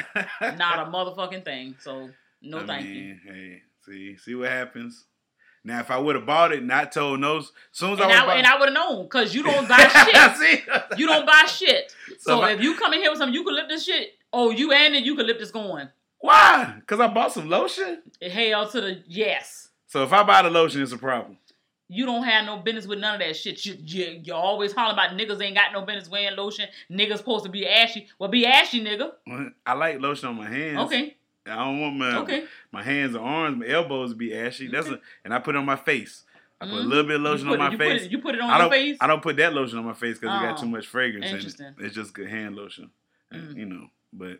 Not a motherfucking thing. So, no thank you. Hey, see what happens. Now, if I would have bought it, not told no, as soon as I would have known, because you don't buy shit. You don't buy shit. So if you come in here with some eucalyptus shit, you and the eucalyptus going. Why? Because I bought some lotion? Hell to the yes. So if I buy the lotion, it's a problem. You don't have no business with none of that shit. You always hollering about niggas ain't got no business wearing lotion. Niggas supposed to be ashy. Well, be ashy, nigga. I like lotion on my hands. Okay. I don't want my hands and arms, my elbows to be ashy. And I put it on my face. I put a little bit of lotion on my face. You put it on your face? I don't put that lotion on my face because it got too much fragrance. Interesting. It's just good hand lotion. And, but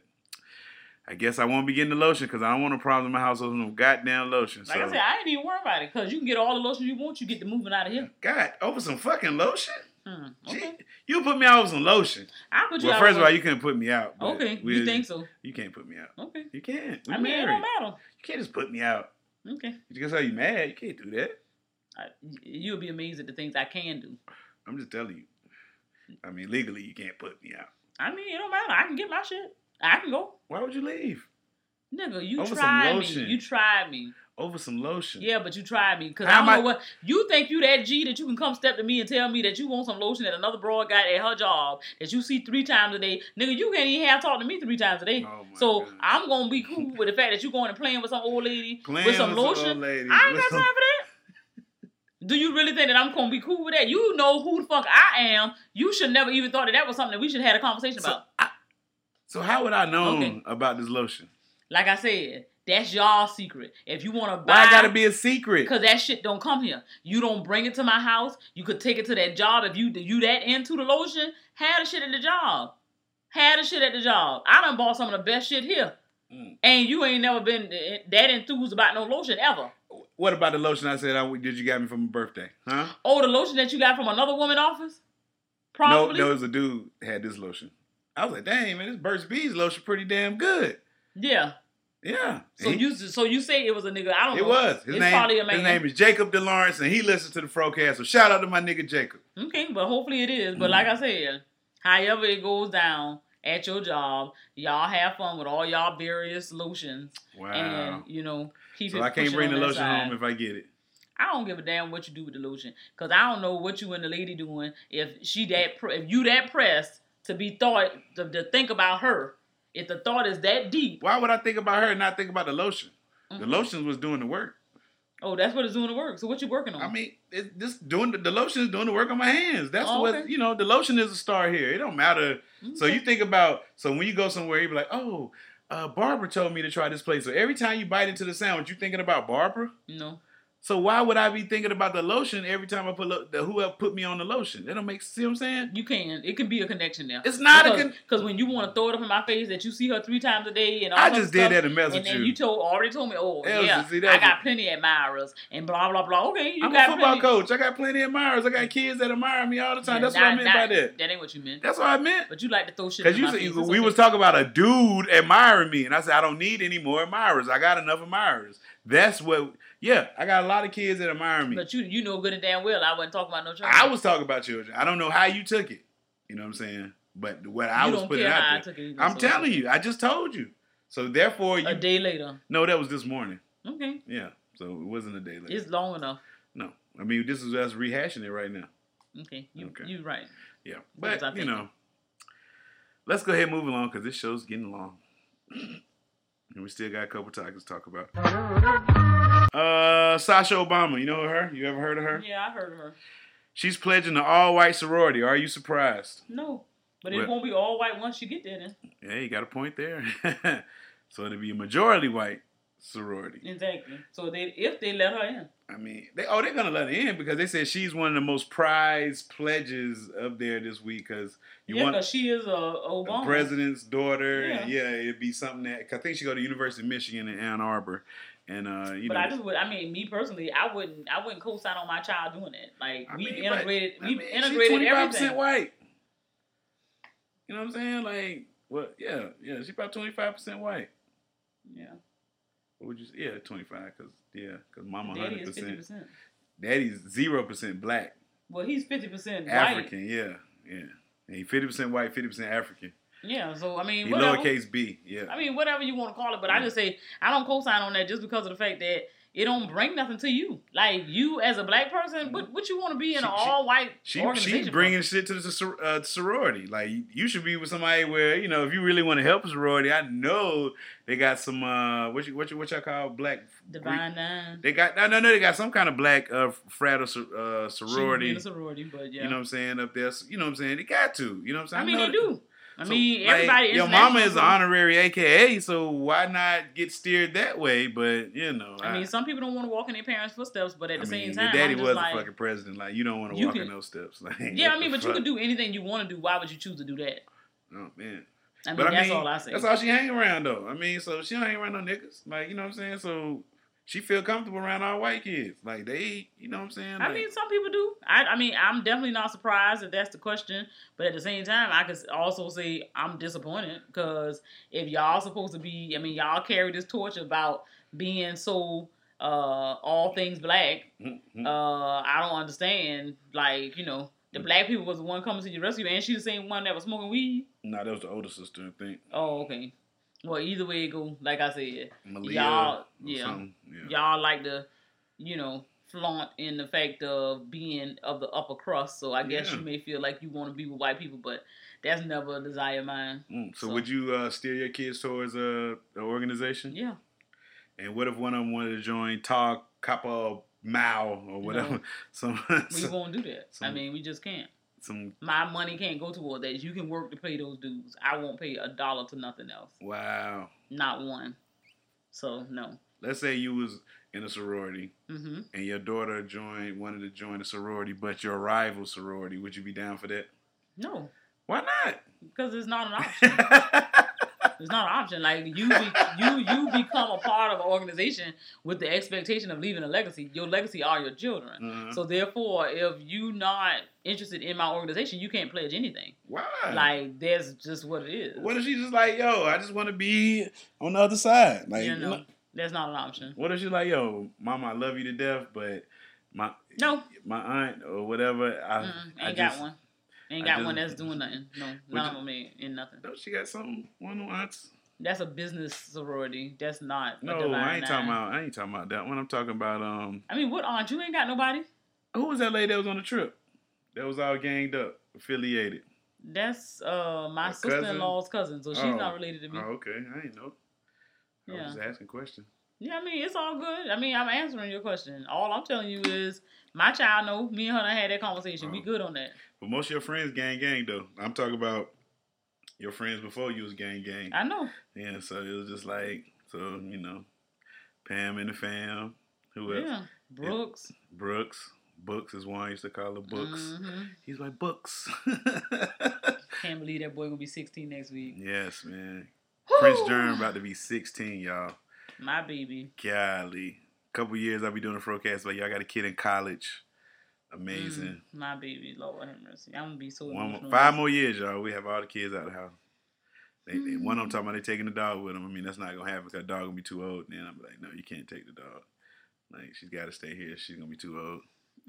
I guess I won't be getting the lotion because I don't want a problem in my house with no goddamn lotion. Like I said, I ain't even worried about it because you can get all the lotion you want. You get to moving out of here. God, over some fucking lotion? Okay. Gee, you put me out with some lotion. I put you out. First of all, you couldn't put me out. Okay, you think so? You can't put me out. Okay. You can't. I mean, it don't matter. You can't just put me out. Okay. Just how you mad. You can't do that. You'll be amazed at the things I can do. I'm just telling you. I mean, legally, you can't put me out. I mean, it don't matter. I can get my shit. I can go. Why would you leave? Nigga, you tried me. You tried me. Over some lotion. Yeah, but you tried me. Because I don't know what... You think you that G that you can come step to me and tell me that you want some lotion that another broad got at her job that you see 3 times a day. Nigga, you can't even have talk to me 3 times a day. Oh so God. I'm going to be cool with the fact that you going and playing with some old lady with some lotion. I ain't got time for that. Do you really think that I'm going to be cool with that? You know who the fuck I am. You should never even thought that was something that we should have had a conversation about. So how would I know about this lotion? Like I said, that's y'all secret. If you want to buy... Why it gotta be a secret? Because that shit don't come here. You don't bring it to my house. You could take it to that job. If you that into the lotion, have the shit at the job. Have the shit at the job. I done bought some of the best shit here. And you ain't never been that enthused about no lotion ever. What about the lotion I said did you got me for my birthday? Huh? Oh, the lotion that you got from another woman's office? Probably. No, it was a dude had this lotion. I was like, dang, man, this Burt's Bees lotion pretty damn good. Yeah. Yeah. So you say it was a nigga. I don't know. It was. His name is Jacob DeLawrence, and he listens to the Frocast. So shout out to my nigga Jacob. Okay, but hopefully it is. But like I said, however it goes down at your job, y'all have fun with all y'all various lotions. Wow. And, keep it. So I can't bring the lotion home if I get it. I don't give a damn what you do with the lotion. Because I don't know what you and the lady doing if you that pressed to be thought, to think about her. If the thought is that deep. Why would I think about her and not think about the lotion? The lotion was doing the work. Oh, that's what it's doing the work. So what you working on? I mean, the lotion is doing the work on my hands. That's what, the lotion is a star here. It don't matter. Okay. So you think about, when you go somewhere, you be like, Barbara told me to try this place. So every time you bite into the sandwich, you thinking about Barbara? No. So why would I be thinking about the lotion every time I put whoever put me on the lotion? That don't make sense. See what I'm saying? You can. It can be a connection there. It's not because when you want to throw it up in my face that you see her 3 times a day and all I just did that to mess with you. And then you already told me, I got plenty of admirers and blah blah blah. Okay, I'm a football coach. I got plenty of admirers. I got kids that admire me all the time. That's what I meant by that. That ain't what you meant. That's what I meant. But you like to throw shit in my face. Because we was talking about a dude admiring me, and I said I don't need any more admirers. I got enough admirers. That's what. Yeah, I got a lot of kids that admire me. But you know good and damn well I wasn't talking about no children. I was talking about children. I don't know how you took it. You know what I'm saying? But what I was putting out there. I'm telling you. I just told you. So therefore, a day later. No, that was this morning. Okay. Yeah. So it wasn't a day later. It's long enough. No, I mean this is us rehashing it right now. Okay. You're right. Yeah, but let's go ahead and move along because this show's getting long. And we still got a couple topics to talk about. Sasha Obama, you know her? You ever heard of her? Yeah, I heard of her. She's pledging the all-white sorority. Are you surprised? No, but it won't be all white once you get there then. Yeah, you got a point there. So it'll be a majority white sorority. Exactly. So if they let her in. I mean, they're gonna let her in because they said she's one of the most prized pledges up there this week because because she is Obama. A president's daughter. Yeah. And it'd be something that I think she go to University of Michigan in Ann Arbor, and me personally, I wouldn't co-sign on my child doing it. Like we've integrated she's 25% everything. white. You know what I'm saying? Like, well, yeah, she's about 25% white. Yeah. What would you say? Yeah, 25, because mama 100%. Daddy is 50%. Daddy's 0% black. Well, he's 50% African, white. Yeah. And he's 50% white, 50% African. Yeah, so I mean, he whatever. Lowercase b, yeah. I mean, whatever you want to call it, but I just say I don't co-sign on that just because of the fact that it don't bring nothing to you. Like you as a black person, what you want to be in an all-white organization? She's bringing shit to the sorority. Like you should be with somebody where if you really want to help a sorority. I know they got some what y'all call black Divine Nine. They got no. They got some kind of black frat or sorority. She in a sorority, but yeah. You know what I'm saying up there. You know what I'm saying. They got to. You know what I'm saying. I mean, they do. Everybody. Your mama is an honorary AKA, so why not get steered that way? But some people don't want to walk in their parents' footsteps, but at the same time, your daddy was a fucking president. Like you don't want to walk in those steps. Like, but you can do anything you want to do. Why would you choose to do that? Oh man. That's all I say. That's all she hang around though. I mean, so she don't hang around no niggas. Like you know what I'm saying. So she feel comfortable around all white kids. Like they, you know what I'm saying? Like, I mean, some people do. I'm definitely not surprised if that's the question. But at the same time, I could also say I'm disappointed because if y'all supposed to be, y'all carry this torch about being so all things black. Mm-hmm. I don't understand. Like, the black people was the one coming to your rescue, and she the same one that was smoking weed. No, that was the older sister, I think. Oh, okay. Well, either way it go, like I said, Malia y'all like to, flaunt in the fact of being of the upper crust. So I guess you may feel like you want to be with white people, but that's never a desire of mine. So would you steer your kids towards an organization? Yeah. And what if one of them wanted to join Tau Kappa Mao or whatever? We won't do that. We just can't. My money can't go toward that. You can work to pay those dues. I won't pay $1 to nothing else. Wow. Not one. So, no. Let's say you was in a sorority and your daughter wanted to join a sorority, but your rival sorority. Would you be down for that? No. Why not? Because it's not an option. It's not an option. Like you become a part of an organization with the expectation of leaving a legacy. Your legacy are your children. Mm-hmm. So therefore, if you're not interested in my organization, you can't pledge anything. Why? Like that's just what it is. What if she's just like, yo, I just want to be on the other side? Like, that's not an option. What if she's like, yo, mama, I love you to death, but my aunt or whatever, Ain't got one that's doing nothing. No, none of them ain't in nothing. No, she got one of aunts. That's a business sorority. That's not. No, I ain't talking about that one. I'm talking about what aunt? You ain't got nobody. Who was that lady that was on the trip? That was all ganged up, affiliated. That's my sister-in-law's cousin, so she's not related to me. Oh, okay. I didn't know. I was just asking questions. Yeah, it's all good. I'm answering your question. All I'm telling you is my child know me and her done had that conversation. We good on that. But most of your friends gang though. I'm talking about your friends before you was gang. I know. Yeah, so it was just like, Pam and the fam. Who else? Yeah, Brooks. Books is one I used to call her Books. Mm-hmm. He's like, Books. Can't believe that boy gonna be 16 next week. Yes, man. Woo! Prince Germ about to be 16, y'all. My baby. Golly. Couple years I'll be doing a Frocast, but y'all got a kid in college. Amazing. My baby, Lord have mercy. I'm gonna be so 5 more years, y'all. We have all the kids out of the house. One of them talking about they taking the dog with them. That's not gonna happen because that dog gonna be too old. And then I'm like, no, you can't take the dog. Like she's got to stay here. She's gonna be too old.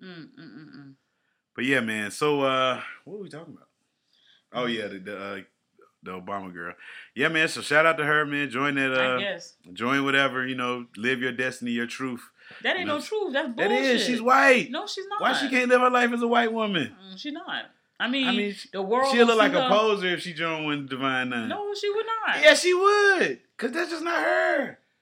But yeah, man. So what were we talking about? Oh yeah, the Obama girl. Yeah, man. So shout out to her, man. Join that. I guess. Join whatever. Live your destiny, your truth. That ain't no truth. That's bullshit. That is. She's white. No, she's not. Why she can't live her life as a white woman? She's not. The world. She'll look like a poser if she joined with Divine Nine. No, she would not. Yeah, she would. Cause that's just not her.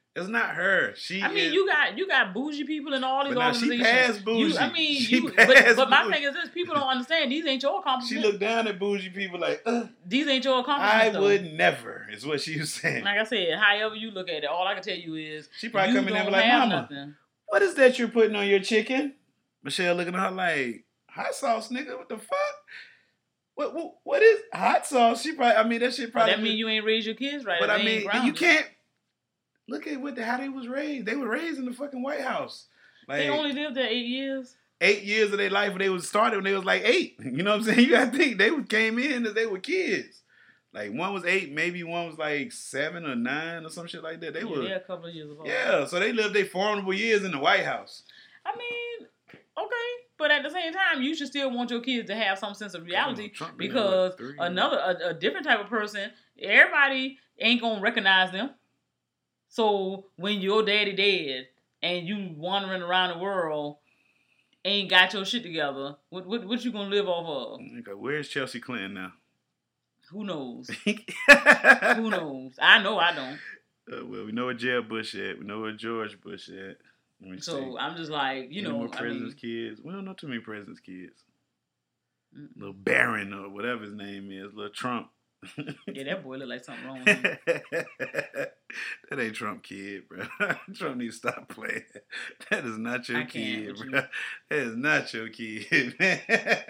It's not her. You got bougie people in all these organizations. She passed bougie. But my thing is this: people don't understand. These ain't your accomplishments. She looked down at bougie people like, these ain't your accomplishments. I would never. Is what she was saying. Like I said, however you look at it, all I can tell you is she probably coming in like, Mama, nothing. What is that you're putting on your chicken? Michelle looking at her like, hot sauce, nigga. What the fuck? What is hot sauce? She probably. I mean, that shit probably. That mean you ain't raised your kids right. But I mean, you can't. Look at how they was raised. They were raised in the fucking White House. Like, they only lived there 8 years. 8 years of their life, they was started when they was like 8. You know what I'm saying? You gotta think they came in as they were kids. Like one was 8, maybe one was like 7 or 9 or some shit like that. They were a couple of years apart. Yeah, so they lived their formidable years in the White House. I mean, okay, but at the same time, you should still want your kids to have some sense of reality because a different type of person, everybody ain't gonna recognize them. So when your daddy dead and you wandering around the world, ain't got your shit together, what you gonna live off of? Okay, where's Chelsea Clinton now? Who knows? Who knows? I know I don't. Well, we know where Jeb Bush at. We know where George Bush at. So I'm just like, you know, president's kids. We don't know too many president's kids. Little Barron or whatever his name is, little Trump. Yeah, that boy look like something wrong with him. That ain't Trump kid, bro. Trump needs to stop playing. That is not your kid, bro. That is not your kid, man.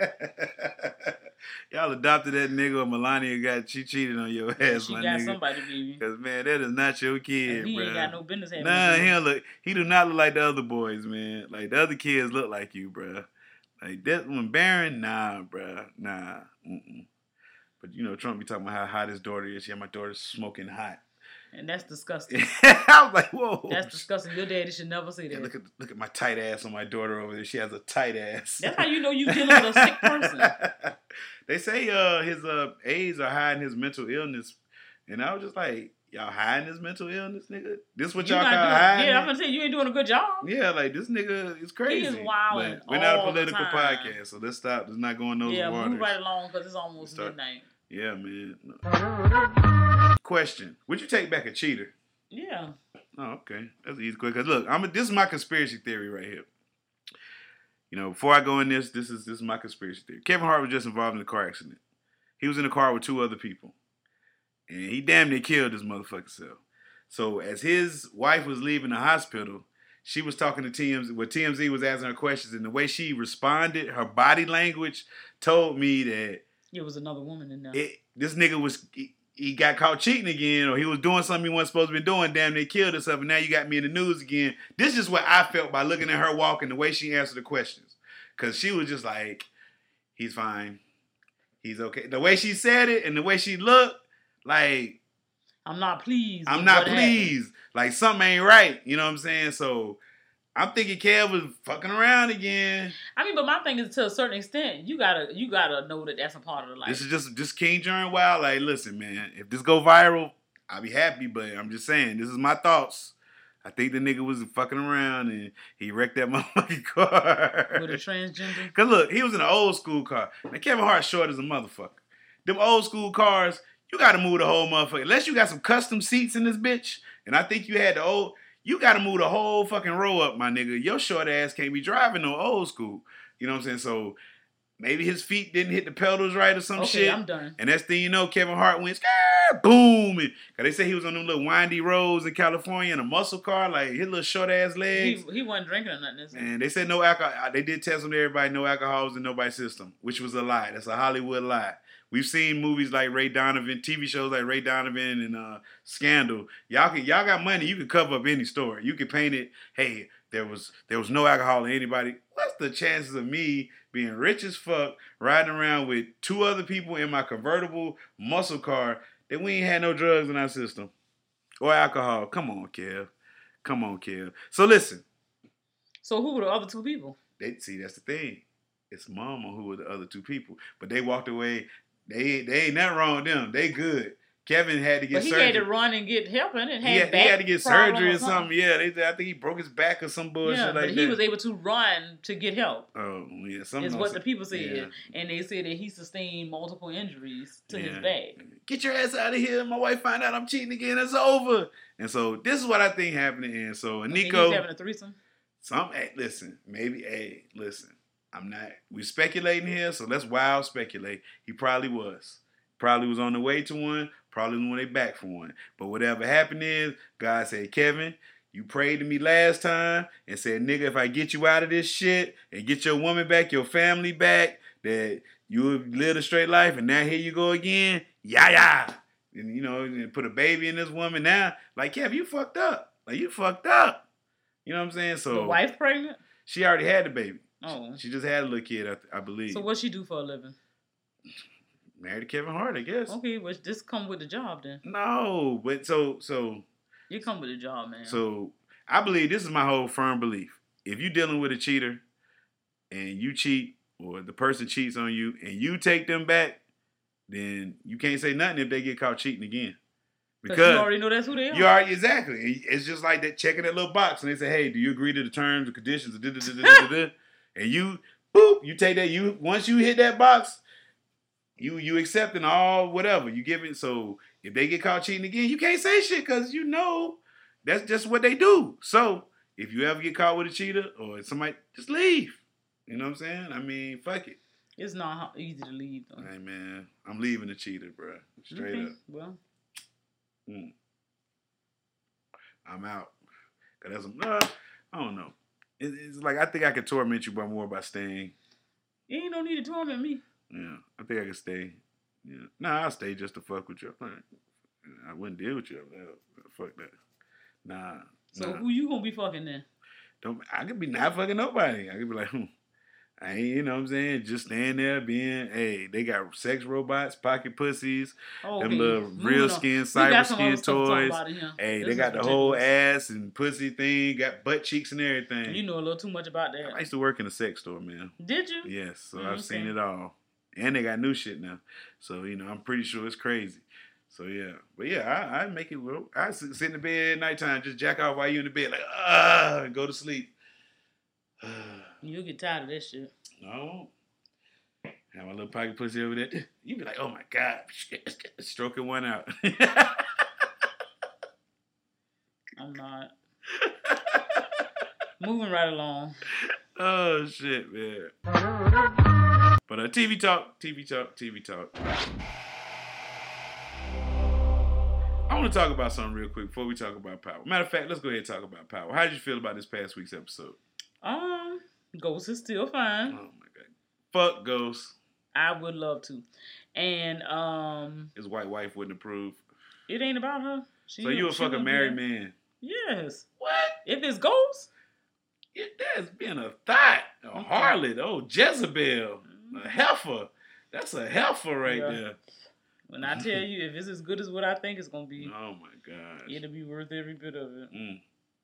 Y'all adopted that nigga or Melania she cheated on your ass, she my got nigga. somebody, baby. Because, man, that is not your kid, he bro. Ain't got no business having he do not look like the other boys, man. Like, the other kids look like you, bro. Like, that one, Barron, nah, bro. Nah. Mm-mm. But, you know, Trump be talking about how hot his daughter is. Yeah, my daughter's smoking hot. And that's disgusting. I was like, whoa. That's disgusting. Your daddy should never say that. Yeah, look at my tight ass on my daughter over there. She has a tight ass. That's how you know you dealing with a sick person. They say his aides are hiding his mental illness. And I was just like, y'all hiding his mental illness, nigga? This what y'all call hiding? Yeah, I'm going to say you ain't doing a good job. Yeah, like this nigga is crazy. He is wild. We're not a political podcast, so let's stop. Let's not go in those waters. Yeah, move right along because it's almost midnight. Yeah, man. Question: would you take back a cheater? Yeah. Oh, okay. That's an easy question. Cause look, this is my conspiracy theory right here. You know, before I go in this is my conspiracy theory. Kevin Hart was just involved in a car accident. He was in a car with 2 other people, and he damn near killed his motherfucking self. So as his wife was leaving the hospital, she was talking to TMZ. Well, TMZ was asking her questions, and the way she responded, her body language told me that it was another woman in there. This nigga was, he got caught cheating again, or he was doing something he wasn't supposed to be doing, damn near killed himself, and now you got me in the news again. This is what I felt by looking at her walking, the way she answered the questions. Because she was just like, he's fine. He's okay. The way she said it and the way she looked, like, I'm not pleased. I'm not pleased. Happened. Like, something ain't right. You know what I'm saying? So, I'm thinking Kev was fucking around again. I mean, but my thing is, to a certain extent, you gotta know that that's a part of the life. This is just King Jern Wild. Like, listen, man, if this go viral, I'll be happy. But I'm just saying, this is my thoughts. I think the nigga was fucking around and he wrecked that motherfucking car. With a transgender? Cause look, he was in an old school car. Now Kevin Hart short as a motherfucker. Them old school cars, you gotta move the whole motherfucker. Unless you got some custom seats in this bitch, and I think you had the old. You got to move the whole fucking row up, my nigga. Your short ass can't be driving no old school. You know what I'm saying? So maybe his feet didn't hit the pedals right or some shit. Okay, I'm done. And that's the thing you know, Kevin Hart went, boom. And, cause they say he was on them little windy roads in California in a muscle car, like his little short ass legs. He wasn't drinking or nothing. And they said no alcohol. They did test him to everybody, no alcohol was in nobody's system, which was a lie. That's a Hollywood lie. We've seen movies like Ray Donovan, TV shows like Ray Donovan and Scandal. Y'all got money. You can cover up any story. You can paint it. Hey, there was no alcohol in anybody. What's the chances of me being rich as fuck, riding around with 2 other people in my convertible muscle car that we ain't had no drugs in our system or alcohol? Come on, Kev. Come on, Kev. So listen. So who were the other 2 people? That's the thing. It's Mama who were the other 2 people, but they walked away. They ain't nothing wrong with them. They good. Kevin had to get But he surgery. had to run and get help in it. He had to get surgery or something. Yeah, I think he broke his back or some bullshit like that. But he was able to run to get help. Oh, yeah. Is what the people said. Yeah. And they said that he sustained multiple injuries to his back. Get your ass out of here. My wife find out I'm cheating again. It's over. And so this is what I think happening. And so Nico. He's having a threesome? Listen. We speculating here, so let's wild speculate. He probably was. Probably was on the way to one. Probably on the way back from one. But whatever happened is, God said, Kevin, you prayed to me last time and said, nigga, if I get you out of this shit and get your woman back, your family back, that you would live a straight life, and now here you go again. Yeah. And, and put a baby in this woman now. Like, Kev, you fucked up. You fucked up. You know what I'm saying? So the wife pregnant? She already had the baby. Oh. She just had a little kid, I believe. So what she do for a living? Married to Kevin Hart, I guess. Okay, well, this come with the job then. No, but so you come with a job, man. So I believe this is my whole firm belief. If you're dealing with a cheater and you cheat, or the person cheats on you and you take them back, then you can't say nothing if they get caught cheating again. Because you already know that's who they are. You already, exactly. It's just like that, checking that little box and they say, hey, do you agree to the terms and conditions? And you, boop, you take that. Once you hit that box, you accepting all whatever you giving. So if they get caught cheating again, you can't say shit because that's just what they do. So if you ever get caught with a cheater or somebody, just leave. You know what I'm saying? I mean, fuck it. It's not easy to leave though. Hey man, I'm leaving the cheater, bro. Straight up. Well, I'm out. Cause I don't know. It's like I think I could torment you more by staying. You ain't no need to torment me. Yeah, I think I could stay. Yeah, I'll stay just to fuck with you. I wouldn't deal with you. Fuck that. Nah. So who you gonna be fucking then? I could be not fucking nobody. I could be like, I ain't, you know what I'm saying? Just stand there being, hey, they got sex robots, pocket pussies, them little real skin, cyber skin toys. Hey, they got the whole ass and pussy thing, got butt cheeks and everything. You know a little too much about that. I used to work in a sex store, man. Did you? Yes, so I've seen it all. And they got new shit now. So, I'm pretty sure it's crazy. So, yeah. But, yeah, I make it work. I sit in the bed at nighttime, just jack off while you in the bed, like, and go to sleep. You'll get tired of that shit. No. Have my little pocket pussy over there. You be like, oh my God. Stroking one out. I'm not. Moving right along. Oh, shit, man. But TV talk. I want to talk about something real quick before we talk about Power. Matter of fact, let's go ahead and talk about Power. How did you feel about this past week's episode? Ghost is still fine. Oh my God. Fuck Ghost. I would love to. And his white wife wouldn't approve. It ain't about her. So you a fucking married man? Yes. What? If it's Ghost? That's being a thought. A harlot. Oh, Jezebel. A heifer. That's a heifer right there. When I tell you, if it's as good as what I think it's gonna be, oh my gosh, it'll be worth every bit of it.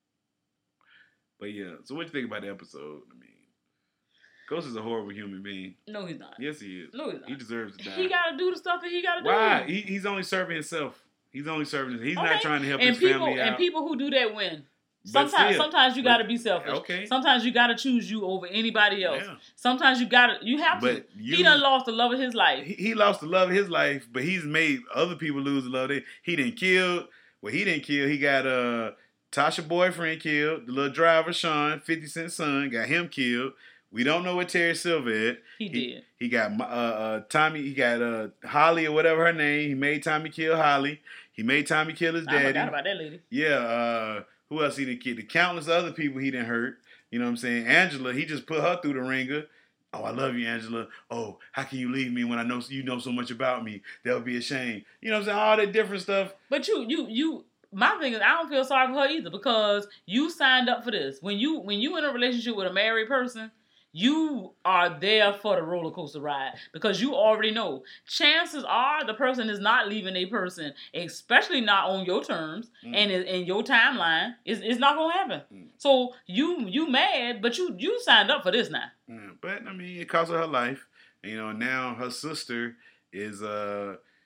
But yeah, so what you think about the episode? I mean, Ghost is a horrible human being. No, he's not. Yes, he is. No, he's not. He deserves to die. He gotta do the stuff that he gotta do. Why? He's only serving himself. He's only serving. He's not trying to help his family out. And people who do that win. Sometimes you gotta be selfish. Okay. Sometimes you gotta choose you over anybody else. Yeah. Sometimes you have to. He done lost the love of his life. He lost the love of his life, but he's made other people lose the love. He didn't kill. Well, he didn't kill. He got Tasha boyfriend killed. The little driver, Sean, 50 Cent's son, got him killed. We don't know what Terry Silver is. He did. He got Tommy. He got Holly or whatever her name. He made Tommy kill Holly. He made Tommy kill his daddy. I forgot about that lady. Yeah. Who else he didn't kill? The countless other people he didn't hurt. You know what I'm saying? Angela, he just put her through the ringer. Oh, I love you, Angela. Oh, how can you leave me when I know you know so much about me? That would be a shame. You know what I'm saying? All that different stuff. But you. My thing is, I don't feel sorry for her either because you signed up for this. When you in a relationship with a married person, you are there for the roller coaster ride because you already know. Chances are the person is not leaving a person, especially not on your terms and in your timeline. It's not gonna happen. So you mad, but you signed up for this now. But I mean, it cost her life. You know, now her sister is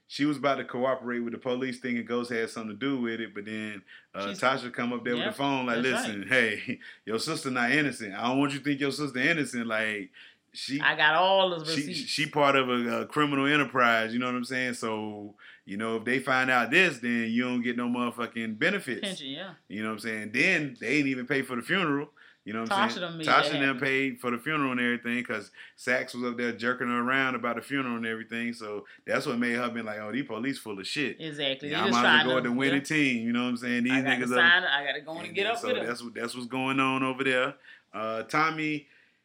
she was about to cooperate with the police thinking Ghost had something to do with it, but then Tasha come up there with the phone like, listen, hey, your sister not innocent. I don't want you to think your sister innocent. Like, I got all the receipts. She part of a criminal enterprise, you know what I'm saying? So, you know, if they find out this, then you don't get no motherfucking benefits. Pension, yeah. You know what I'm saying? Then they ain't even pay for the funeral. You know what I'm saying? Tasha and them paid for the funeral and everything because Saxe was up there jerking her around about the funeral and everything. So that's what made her be like, oh, these police full of shit. Exactly. Yeah, I'm out to go with the winning team. You know what I'm saying? These niggas I got to go and get up with them. That's what's going on over there. Tommy,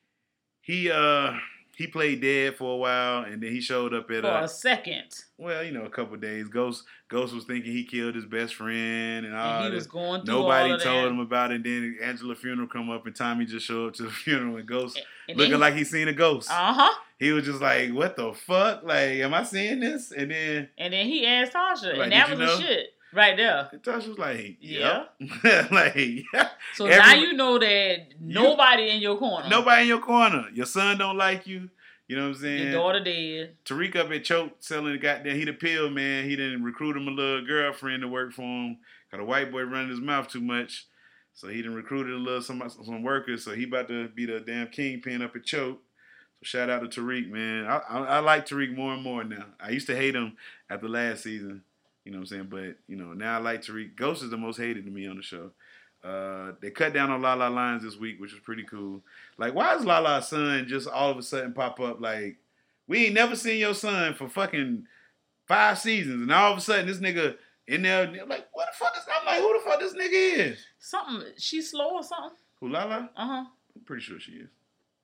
he played dead for a while, and then he showed up at a second. Well, you know, a couple of days. Ghost was thinking he killed his best friend, and all. And he was going through Nobody all of told that. him about it. And then Angela's funeral come up, and Tommy just showed up to the funeral, and Ghost looking like he seen a ghost. He was just like, "What the fuck? Like, am I seeing this?" And then he asked Tasha, and that was the shit. Right there. And Tasha was like, yeah. Like, yeah. So now you know that nobody in your corner. Nobody in your corner. Your son don't like you. You know what I'm saying? Your daughter dead. Tariq up at Choke selling the goddamn, he the pill, man. He didn't recruit him a little girlfriend to work for him. Got a white boy running his mouth too much. So he done recruited a little some workers. So he about to be the damn kingpin up at Choke. So shout out to Tariq, man. I like Tariq more and more now. I used to hate him after last season. You know what I'm saying? But, you know, now I like Tariq. Ghost is the most hated to me on the show. They cut down on Lala lines this week, which was pretty cool. Like, why is Lala's son just all of a sudden pop up? Like, we ain't never seen your son for fucking 5 seasons. And all of a sudden, this nigga in there, like, what the fuck is, I'm like, who the fuck this nigga is? Something, she's slow or something? Who, Lala? Uh-huh. I'm pretty sure she is.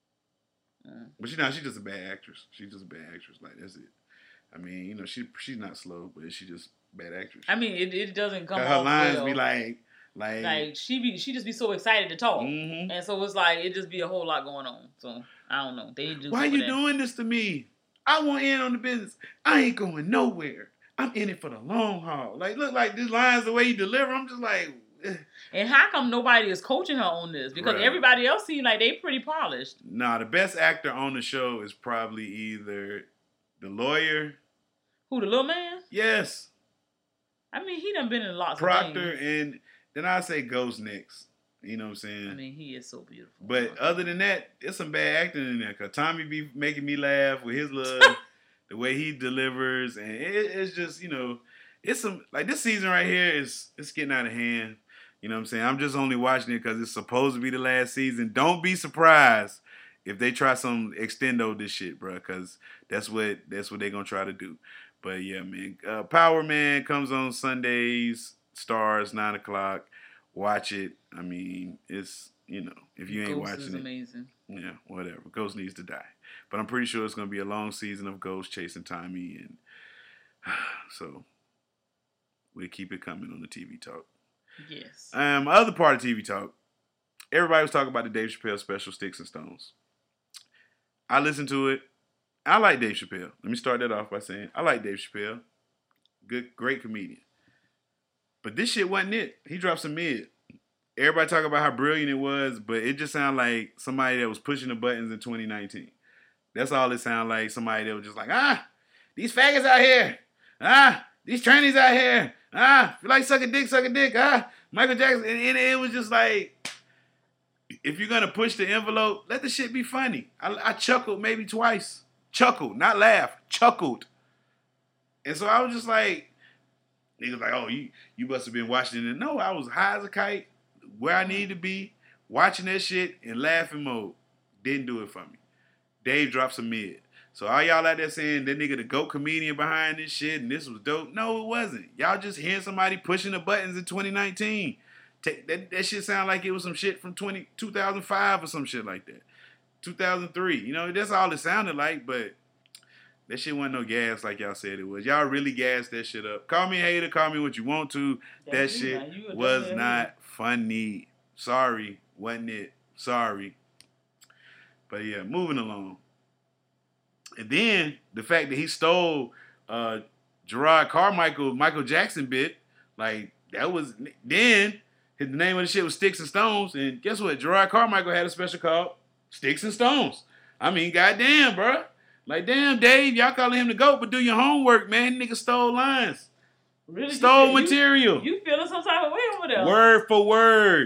But she's just a bad actress. She's just a bad actress. Like, that's it. I mean, you know, she's not slow, but she's just bad actress. I mean, it doesn't come off her lines well. Be like she just be so excited to talk, mm-hmm. and so it's like it just be a whole lot going on. So I don't know. They do. Why you doing this to me? I want in on the business. I ain't going nowhere. I'm in it for the long haul. Like, look, like these lines, the way you deliver, I'm just like. And how come nobody is coaching her on this? Because everybody else seems like they pretty polished. Nah, the best actor on the show is probably either the lawyer. Who, the little man? Yes. I mean, he done been in lots Proctor of things. And then I say Ghost next. You know what I'm saying? I mean, he is so beautiful. But other than that, there's some bad acting in there. Because Tommy be making me laugh with his little, the way he delivers. And it's just, you know, it's some, like this season right here it's getting out of hand. You know what I'm saying? I'm just only watching it because it's supposed to be the last season. Don't be surprised if they try some extendo this shit, bro. Because that's what they're going to try to do. But yeah, man. Power Man comes on Sundays, Stars, 9 o'clock. Watch it. I mean, it's, you know, if you ain't Ghost watching is it. amazing. Yeah, whatever. Ghost needs to die. But I'm pretty sure it's going to be a long season of Ghost chasing Tommy. And so we'll keep it coming on the TV Talk. Yes. Other part of TV Talk, everybody was talking about the Dave Chappelle special, Sticks and Stones. I listened to it. I like Dave Chappelle. Let me start that off by saying I like Dave Chappelle. Great comedian. But this shit wasn't it. He dropped some mid. Everybody talk about how brilliant it was, but it just sounded like somebody that was pushing the buttons in 2019. That's all it sounded like. Somebody that was just like, these faggots out here. These trannies out here. If you like suck a dick. Michael Jackson. And it was just like, if you're going to push the envelope, let the shit be funny. I chuckled maybe twice. Chuckled, not laugh. Chuckled. And so I was just like, niggas like, oh, you must have been watching it. No, I was high as a kite, where I needed to be, watching that shit in laughing mode. Didn't do it for me. Dave dropped some mid. So all y'all out there saying that nigga the GOAT comedian behind this shit and this was dope. No, it wasn't. Y'all just hearing somebody pushing the buttons in 2019. That shit sound like it was some shit from 2005 or some shit like that. 2003. You know, that's all it sounded like, but that shit wasn't no gas like y'all said it was. Y'all really gassed that shit up. Call me a hater, call me what you want to. That shit was not funny. Sorry, wasn't it? Sorry. But yeah, moving along. And then the fact that he stole Gerard Carmichael, Michael Jackson bit, like that was then the name of the shit was Sticks and Stones. And guess what? Gerard Carmichael had a special called Sticks and Stones. I mean, goddamn, bro. Like, damn, Dave, y'all calling him the GOAT, but do your homework, man. Nigga stole lines. Really? Stole material. You feeling some type of way over there? Word for word.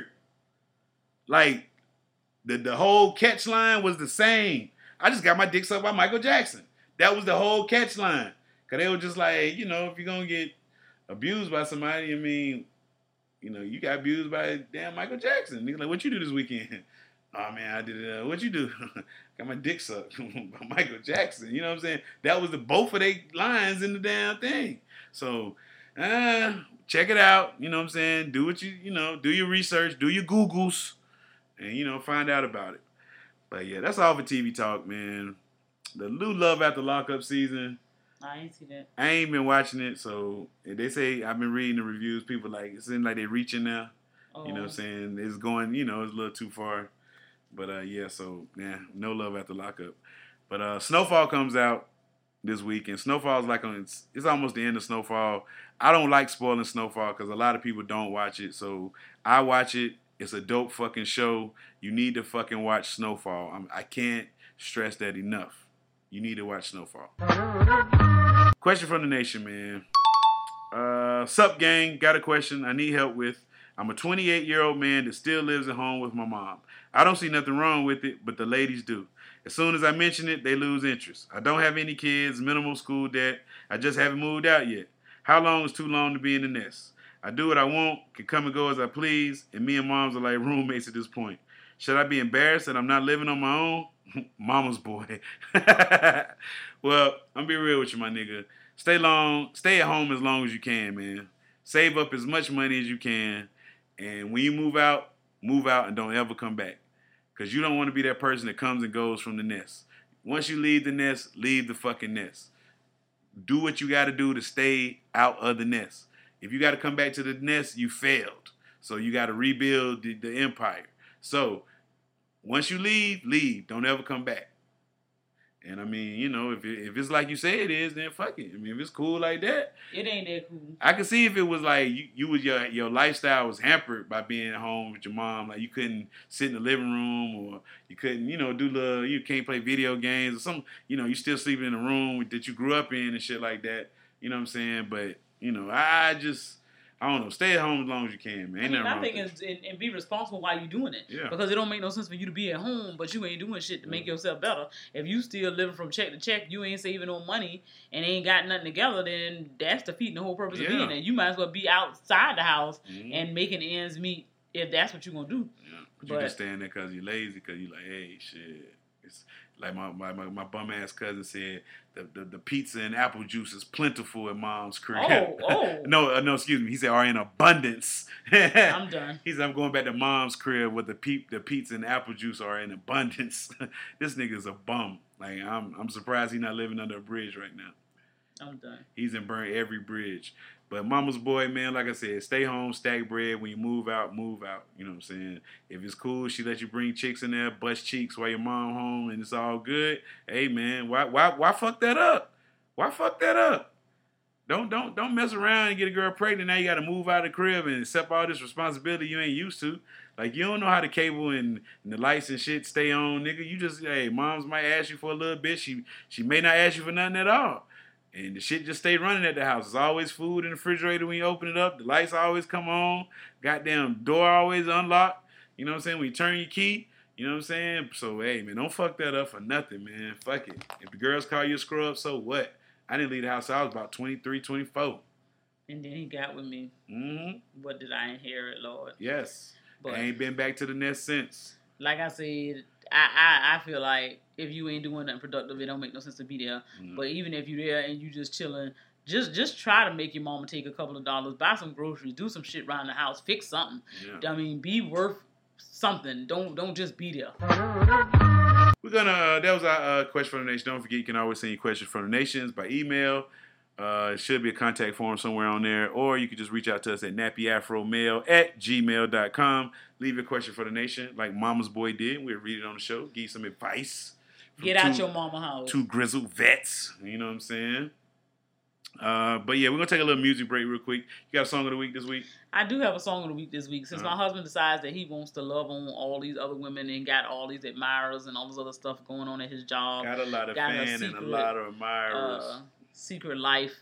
Like, the whole catch line was the same. I just got my dick sucked by Michael Jackson. That was the whole catch line. Because they were just like, you know, if you're going to get abused by somebody, I mean, you know, you got abused by damn Michael Jackson. Nigga, like, what you do this weekend? Oh, man, I did what you do? Got my dick sucked by Michael Jackson. You know what I'm saying? That was both of their lines in the damn thing. So, check it out. You know what I'm saying? Do what you know, do your research, do your Googles, and, you know, find out about it. But, yeah, that's all for TV talk, man. The Lou Love After Lockup season. I ain't see that. I ain't been watching it, so they say I've been reading the reviews. People like it seems like they're reaching now. Oh. You know what I'm saying? It's going, you know, it's a little too far. But yeah, so yeah, no love after lockup. But Snowfall comes out this week, and Snowfall is like it's almost the end of Snowfall. I don't like spoiling Snowfall because a lot of people don't watch it, so I watch it. It's a dope fucking show. You need to fucking watch Snowfall. I can't stress that enough. You need to watch Snowfall. Question from the nation, man. Sup, gang? Got a question I need help with. I'm a 28-year-old man that still lives at home with my mom. I don't see nothing wrong with it, but the ladies do. As soon as I mention it, they lose interest. I don't have any kids, minimal school debt. I just haven't moved out yet. How long is too long to be in the nest? I do what I want, can come and go as I please, and me and moms are like roommates at this point. Should I be embarrassed that I'm not living on my own? Mama's boy. Well, I'm be real with you, my nigga. Stay at home as long as you can, man. Save up as much money as you can. And when you move out and don't ever come back. Because you don't want to be that person that comes and goes from the nest. Once you leave the nest, leave the fucking nest. Do what you got to do to stay out of the nest. If you got to come back to the nest, you failed. So you got to rebuild the empire. So once you leave. Don't ever come back. And I mean, you know, if it's like you say it is, then fuck it. I mean, if it's cool like that, it ain't that cool. I can see if it was like your lifestyle was hampered by being at home with your mom, like you couldn't sit in the living room, or you couldn't, you know, you can't play video games or something. You know, you still sleeping in a room that you grew up in and shit like that. You know what I'm saying? But you know, I don't know. Stay at home as long as you can, man. Ain't nothing wrong with it. And be responsible while you doing it. Yeah. Because it don't make no sense for you to be at home, but you ain't doing shit to make yourself better. If you still living from check to check, you ain't saving no money, and ain't got nothing together, then that's defeating the whole purpose of being there. You might as well be outside the house and making ends meet if that's what you're going to do. Yeah. But you just staying there because you're lazy, because you're like, hey, shit. It's like my bum ass cousin said, the pizza and apple juice is plentiful at mom's crib. Oh. No, excuse me. He said, are in abundance. I'm done. He said, I'm going back to mom's crib where the pizza and apple juice are in abundance. This nigga's a bum. Like, I'm surprised he's not living under a bridge right now. I'm done. He's in burnt every bridge. But mama's boy, man, like I said, stay home, stack bread. When you move out, move out. You know what I'm saying? If it's cool, she let you bring chicks in there, bust cheeks while your mom home, and it's all good. Hey, man, why fuck that up? Why fuck that up? Don't mess around and get a girl pregnant. Now you got to move out of the crib and accept all this responsibility you ain't used to. Like, you don't know how the cable and the lights and shit stay on, nigga. You just, hey, moms might ask you for a little bit. She may not ask you for nothing at all. And the shit just stay running at the house. There's always food in the refrigerator when you open it up. The lights always come on. Goddamn door always unlocked. You know what I'm saying? When you turn your key. You know what I'm saying? So, hey, man, don't fuck that up for nothing, man. Fuck it. If the girls call you a scrub, so what? I didn't leave the house. I was about 23, 24. And then he got with me. Mm-hmm. What did I inherit, Lord? Yes. But I ain't been back to the nest since. Like I said, I feel like if you ain't doing nothing productive, it don't make no sense to be there. Mm-hmm. But even if you're there and you just chilling, just try to make your mama take a couple of dollars, buy some groceries, do some shit around the house, fix something. Yeah. I mean, be worth something. Don't just be there. We're gonna. That was our question from the nation. Don't forget, you can always send your questions from the nations by email. It should be a contact form somewhere on there, or you can just reach out to us at nappyafromail@gmail.com. Leave your question for the nation, like Mama's boy did. We'll read it on the show. Give you some advice. Get out your mama house. Two grizzled vets. You know what I'm saying? But yeah, we're gonna take a little music break real quick. You got a song of the week this week? I do have a song of the week this week. Since my husband decides that he wants to love on all these other women and got all these admirers and all this other stuff going on at his job. Got a lot of fans and a lot of admirers. Secret Life.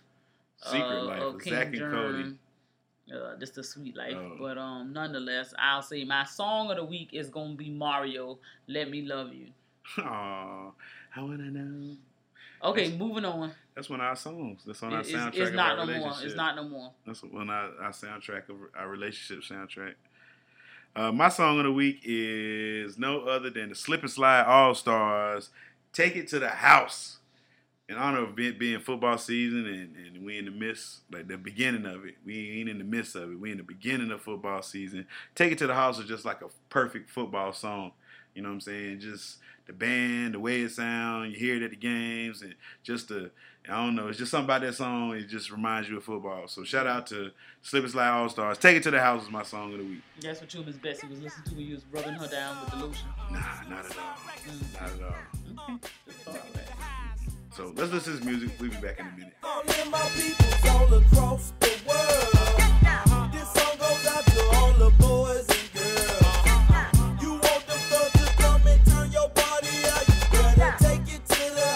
Of King Zach and Germ. Cody. Just a sweet life. But nonetheless, I'll say my song of the week is gonna be Mario, Let Me Love You. Aw, I wanna know. Okay, moving on. That's one of our songs. That's on our soundtrack it's of not our no relationship. more. It's not no more. That's one of our soundtrack of our relationship soundtrack. My song of the week is no other than the Slip and Slide All-Stars, Take It to the House. In honor of being football season and we in the midst, like the beginning of it. We ain't in the midst of it. We in the beginning of football season. Take It to the House is just like a perfect football song. You know what I'm saying? Just the band, the way it sounds, you hear it at the games, and just I don't know, it's just something about that song, it just reminds you of football. So shout out to Slip and Slide All-Stars. Take It to the House is my song of the week. That's what you and Miss Bessie was listening to when you was rubbing her down with the lotion. Nah, not at all. Not at all. Okay. Just thought of that. So let's listen to this music. We'll be back in a minute. All my peoples all across the world. This song goes out to all the boys and girls. You want the thug to come and turn your body out, you better take it to the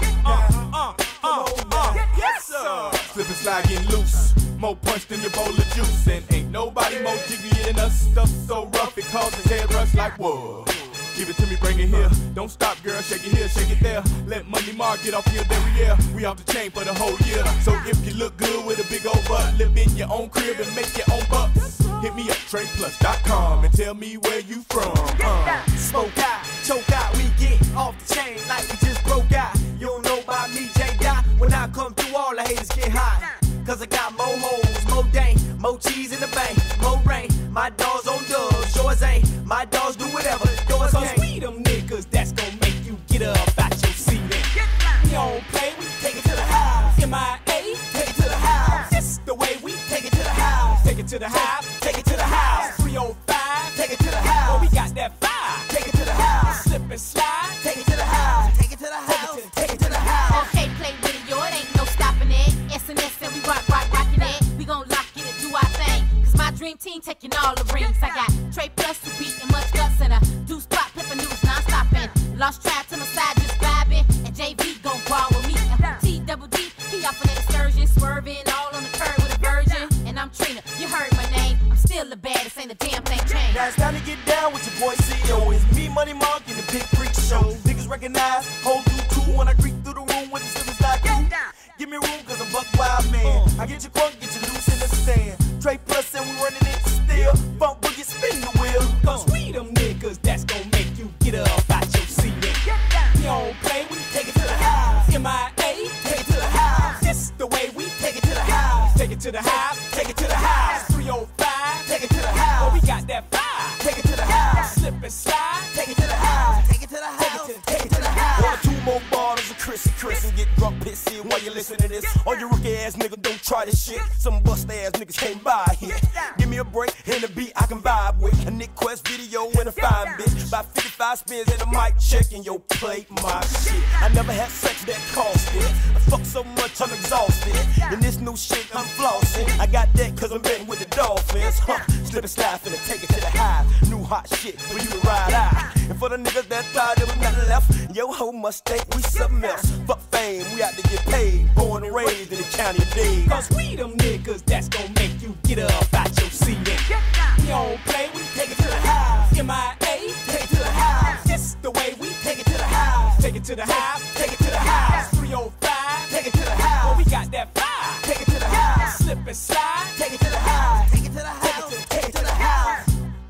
house. Come on now. Yes, sir. Slip and slide getting loose. More punch than your bowl of juice. And ain't nobody more jiggy than us. Stuff so rough it causes head rush like whoa. Give it to me, bring it here. Don't stop, girl, shake it here, shake it there. Let Money Mark get off here, there we are. We off the chain for the whole year. So if you look good with a big old butt, live in your own crib and make your own bucks. Hit me up, TradePlus.com and tell me where you from. Smoke out, choke out, we get off the chain like we just broke out. You don't know about me, J-Dot. When I come through, all the haters get hot. Cause I got more hoes, more dang, more cheese in the bank, more rain. My dogs on dubs, yours ain't. My dogs do whatever, yours can't. Cause we them niggas that's gon' make you get up out your seat. We don't play, we take it to the house. MIA, take it to the house. This the way we take it to the house. Take it to the house, take it to the house. 305, take it to the house. Oh, we got that fire, take it to the house. Slip and slide, take it to the house. Take it to the house, take it to the house. Okay, play with it, yo, it ain't no stopping it. SNS and we rockin' it. We gon' lock it and do our thing. Cause my dream team taking all the rings. I got Trey Plus who beatin' much guts and a deuce spot flippin' news non-stoppin'. Lost track to my side just vibin'. And JV gon' ball with me. And T-double-D, he off an excursion. Swervin' all on the curb with a virgin. And I'm Trina, you heard my name. I'm still the baddest, ain't a damn thing changed. Now it's time to get down with your boy CEO. It's me, Money Mark, and the Big Freak Show. Niggas recognize, hold through two when I creep through the room with the slippers like you. Give me room cause I'm buck wild man. I get you crunk, get you loose in the stand. Trade Plus and we running it still. Bump boogie, spin the wheel. Cause we them niggas that's gon' make you get up out your seat. We don't play, we take it to the house. MIA, take it to the house. This the way we take it to the house. Take it to the house, take it to the house. 305, take it to the house. Oh, we got that fire. Take it to the house. Slip and slide, take it to the house. Take it to the house, take it to the house. Order 2 more bottles of Chris and get drunk pissy while you listen to this. All you rookie ass niggas don't try this shit. Some bust ass niggas can't buy here. Give me a break and a beat I can vibe with. A Nick Quest video and a fine bitch. About 55 spins and a mic check and yo play my shit. I never had sex that cost it. I fuck so much I'm exhausted. And this new shit I'm flossing. I got that cause I'm betting with the Dolphins. Slip and slide finna take it to the high. New hot shit for you to ride out. And for the niggas that thought there was nothing left, yo ho must think we something else. Fuck fame, we out to get paid. Born and raised in the county of Dade. Cause we them niggas that's gon' make you get up out your seat. We don't play, we take it to the house. MIA, take it to the house. This the way we take it to the house. Take it to the house, take it to the house. 305, take it to the house. Oh, we got that fire. Take it to the house. Slip and slide, take it to the house. Take it to the house, take it to the house.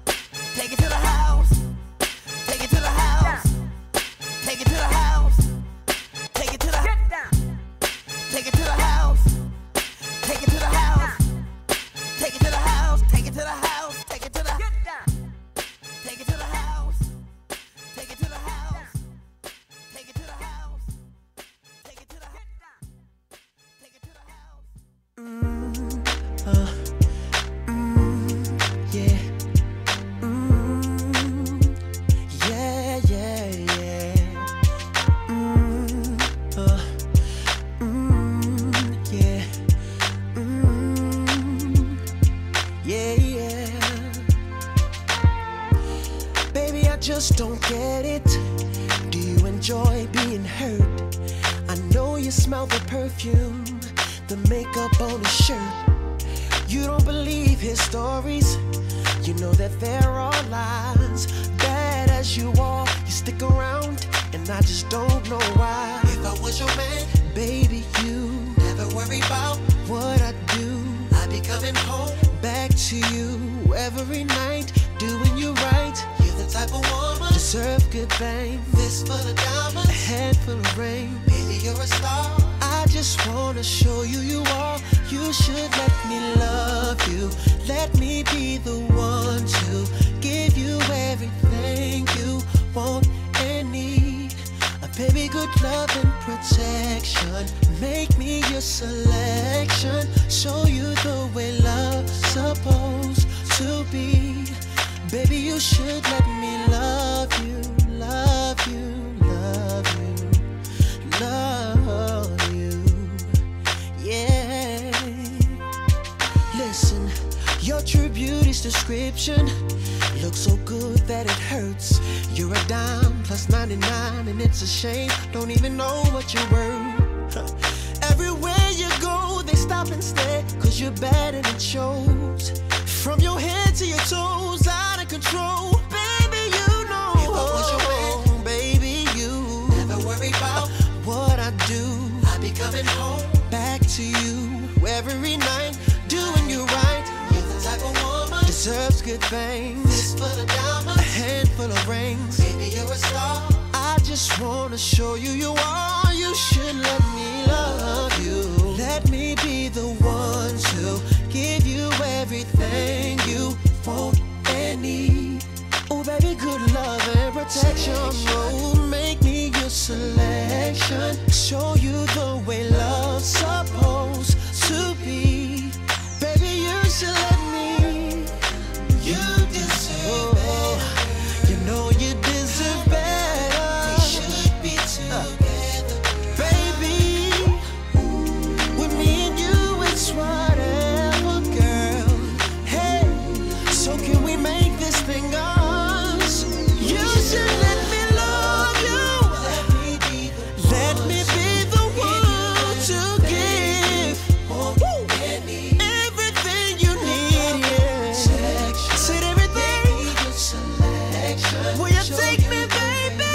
Take it to the house. Take it to the house. Take it to the house. Take it to the house. Take it to the house. Take it to the house. Take it to the house. Take it to the house. Take it to the house. Take it to the house. Take it to the house. Take it to the house. Take it to the house. Take it to the house. just don't get it. Do you enjoy being hurt? I know you smell the perfume, the makeup on his shirt. You don't believe his stories. You know that there are lies. Bad as you are, you stick around, and I just don't know why. If I was your man, baby, you never worry about what I do. I'd be coming home back to you every night, doing you right. You're the type of woman deserve good things. This for the diamonds, a head full of rain. Baby, you're a star. I just wanna show you you are. You should let me love you. Let me be the one to give you everything you want and need. A baby, good love and protection. Make me your selection. Show you the way love's supposed to be. Baby, you should let me love you, love you, love you, love you. Yeah. Listen, your true beauty's description looks so good that it hurts. You're a dime plus 99, and it's a shame. Don't even know what you're worth. Everywhere you go, they stop and stare, 'cause you're bad and it shows. From your head to your toes, out of control. Baby, you know. If I was your man, baby, you never worry about what I do. I'd be coming home back to you every night, doing you right. You're the type of woman deserves good things. This for the diamonds, a handful of rings. Baby, you're a star. I just wanna show you you are. You should let me love you. Let me be the one to give you everything you want and need. Oh, baby, good love and protection. Oh, make me your selection. Show you the way love's supposed to be. Baby, you should let me. You deserve better. You know you deserve better. We should be together, baby. With me and you, it's whatever, girl. Hey, so can we make this thing us? You should let me love you. Let me be the one to give everything you need. Yeah. Said everything. Will you take me, baby?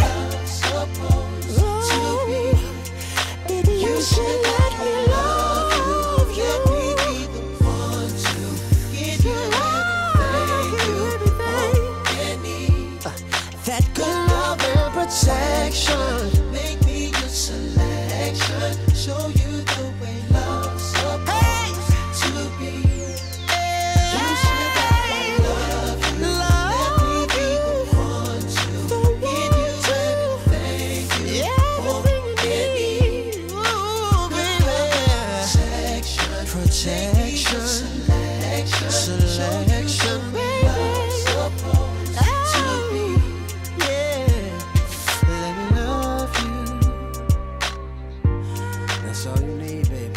Ooh, baby, you should let me love you. Let me be the one to give you everything you want and need. That good love and protection. Make me your selection. Show you the way love's supposed to be. You should let me love you. Let me be the one to give you everything you want and need. Ooh, baby. Protection, selection, baby. To be, yeah. Let me love you. That's all you need, baby.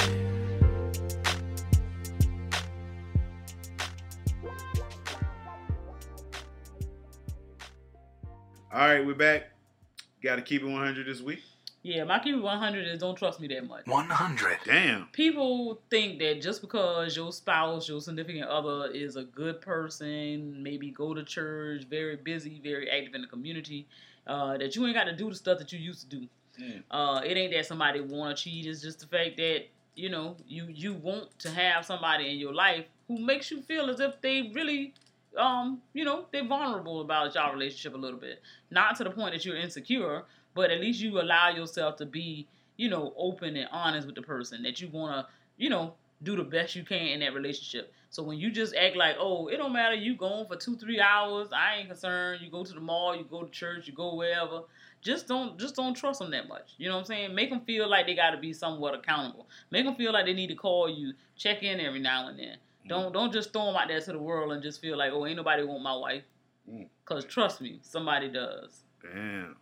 All right, we're back. Got to keep it 100 this week. Yeah, my keep it 100 is don't trust me that much. 100. Damn. People think that just because your spouse, your significant other is a good person, maybe go to church, very busy, very active in the community, that you ain't got to do the stuff that you used to do. It ain't that somebody want to cheat. It's just the fact that, you know, you want to have somebody in your life who makes you feel as if they really, you know, they're vulnerable about your relationship a little bit. Not to the point that you're insecure, but at least you allow yourself to be, you know, open and honest with the person, that you want to, you know, do the best you can in that relationship. So when you just act like, oh, it don't matter, you going for 2-3 hours, I ain't concerned, you go to the mall, you go to church, you go wherever, just don't trust them that much. You know what I'm saying? Make them feel like they got to be somewhat accountable. Make them feel like they need to call you, check in every now and then. Don't just throw them out there to the world and just feel like, oh, ain't nobody want my wife. Because trust me, somebody does. Damn.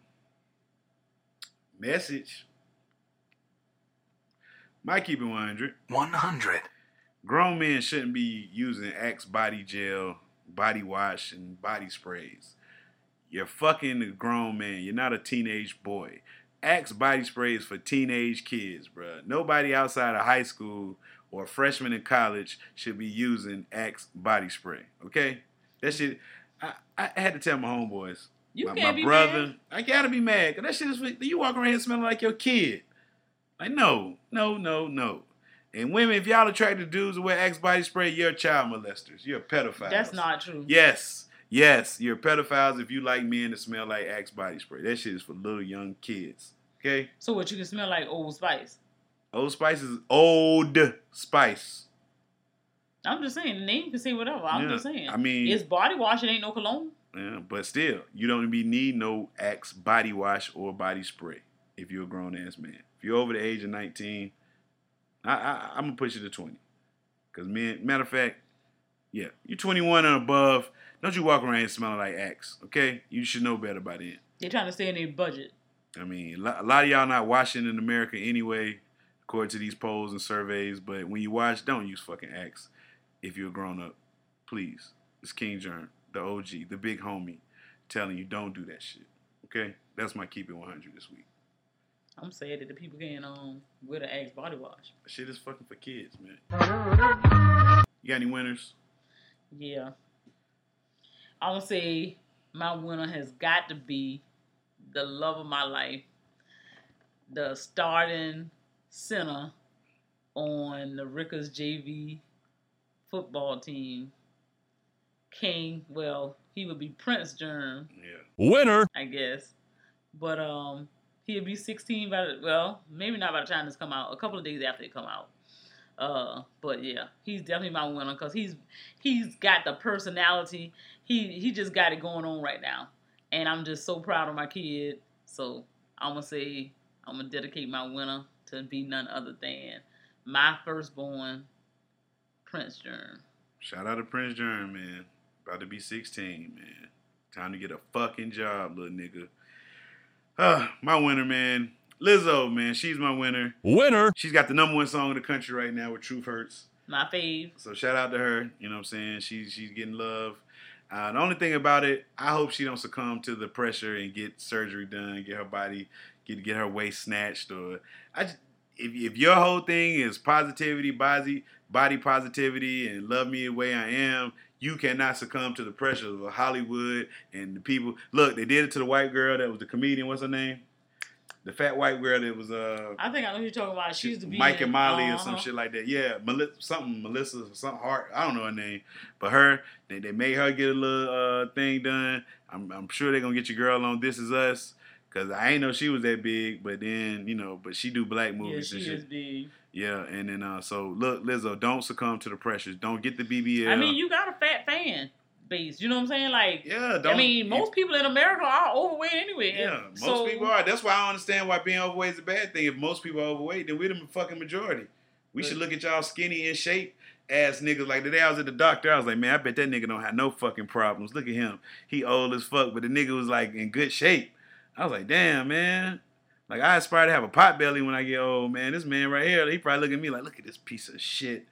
Message. Might keep it 100. 100. Grown men shouldn't be using Axe body gel, body wash, and body sprays. You're fucking a grown man. You're not a teenage boy. Axe body spray is for teenage kids, bro. Nobody outside of high school or a freshman in college should be using Axe body spray. Okay? That shit, I had to tell my homeboys. You my can't be brother, mad. I gotta be mad. Cause that shit is, you walk around here smelling like your kid. Like, no. And women, if y'all attracted to dudes who wear Axe body spray, you're child molesters. You're pedophiles. That's not true. Yes, you're pedophiles if you like men that smell like Axe body spray. That shit is for little young kids. Okay? So what, you can smell like Old Spice? Old Spice is Old Spice. I'm just saying, the name can say whatever. I'm just saying. I mean, it's body wash, it ain't no cologne. Yeah, but still, you don't need no Axe body wash or body spray if you're a grown-ass man. If you're over the age of 19, I'm going to push you to 20. Because, matter of fact, yeah, you're 21 and above, don't you walk around here smelling like Axe, okay? You should know better by then. They're trying to stay in their budget. I mean, a lot of y'all not washing in America anyway, according to these polls and surveys, but when you wash, don't use fucking Axe if you're a grown-up. Please. It's King Germ, the OG, the big homie, telling you don't do that shit, okay? That's my Keep It 100 this week. I'm sad that the people can't wear the Axe body wash. That shit is fucking for kids, man. You got any winners? Yeah. I'm going to say my winner has got to be the love of my life, the starting center on the Rickers JV football team. King, well, he would be Prince Germ. Yeah. Winner. I guess. But he'll be 16 maybe not by the time this come out. A couple of days after it come out. But yeah, he's definitely my winner because he's got the personality. He just got it going on right now. And I'm just so proud of my kid. So I'm going to dedicate my winner to be none other than my firstborn, Prince Germ. Shout out to Prince Germ, man. About to be 16, man. Time to get a fucking job, little nigga. My winner, man. Lizzo, man. She's my winner. Winner. She's got the #1 song in the country right now with Truth Hurts. My fave. So shout out to her. You know what I'm saying? She's getting love. The only thing about it, I hope she don't succumb to the pressure and get surgery done, get her body, get her waist snatched. Or if your whole thing is positivity, body positivity, and love me the way I am, you cannot succumb to the pressure of Hollywood and the people. Look, they did it to the white girl that was the comedian. What's her name? The fat white girl that was I think I know who you're talking about. She used to be Mike and Molly or some shit like that. Yeah, Melissa, something Hart. I don't know her name, but her they made her get a little thing done. I'm sure they're gonna get your girl on This Is Us because I ain't know she was that big, but then but she do black movies and shit. Yeah, she is big. Yeah, and then so look, Lizzo, don't succumb to the pressures. Don't get the BBL. I mean, you got a fat fan base. You know what I'm saying? Like, yeah, most people in America are overweight anyway. Yeah, most people are. That's why I don't understand why being overweight is a bad thing. If most people are overweight, then we're the fucking majority. We should look at y'all skinny in shape ass niggas. Like the day I was at the doctor, I was like, man, I bet that nigga don't have no fucking problems. Look at him. He old as fuck, but the nigga was like in good shape. I was like, damn, man. Like, I aspire to have a pot belly when I get old, man. This man right here, he probably look at me like, look at this piece of shit.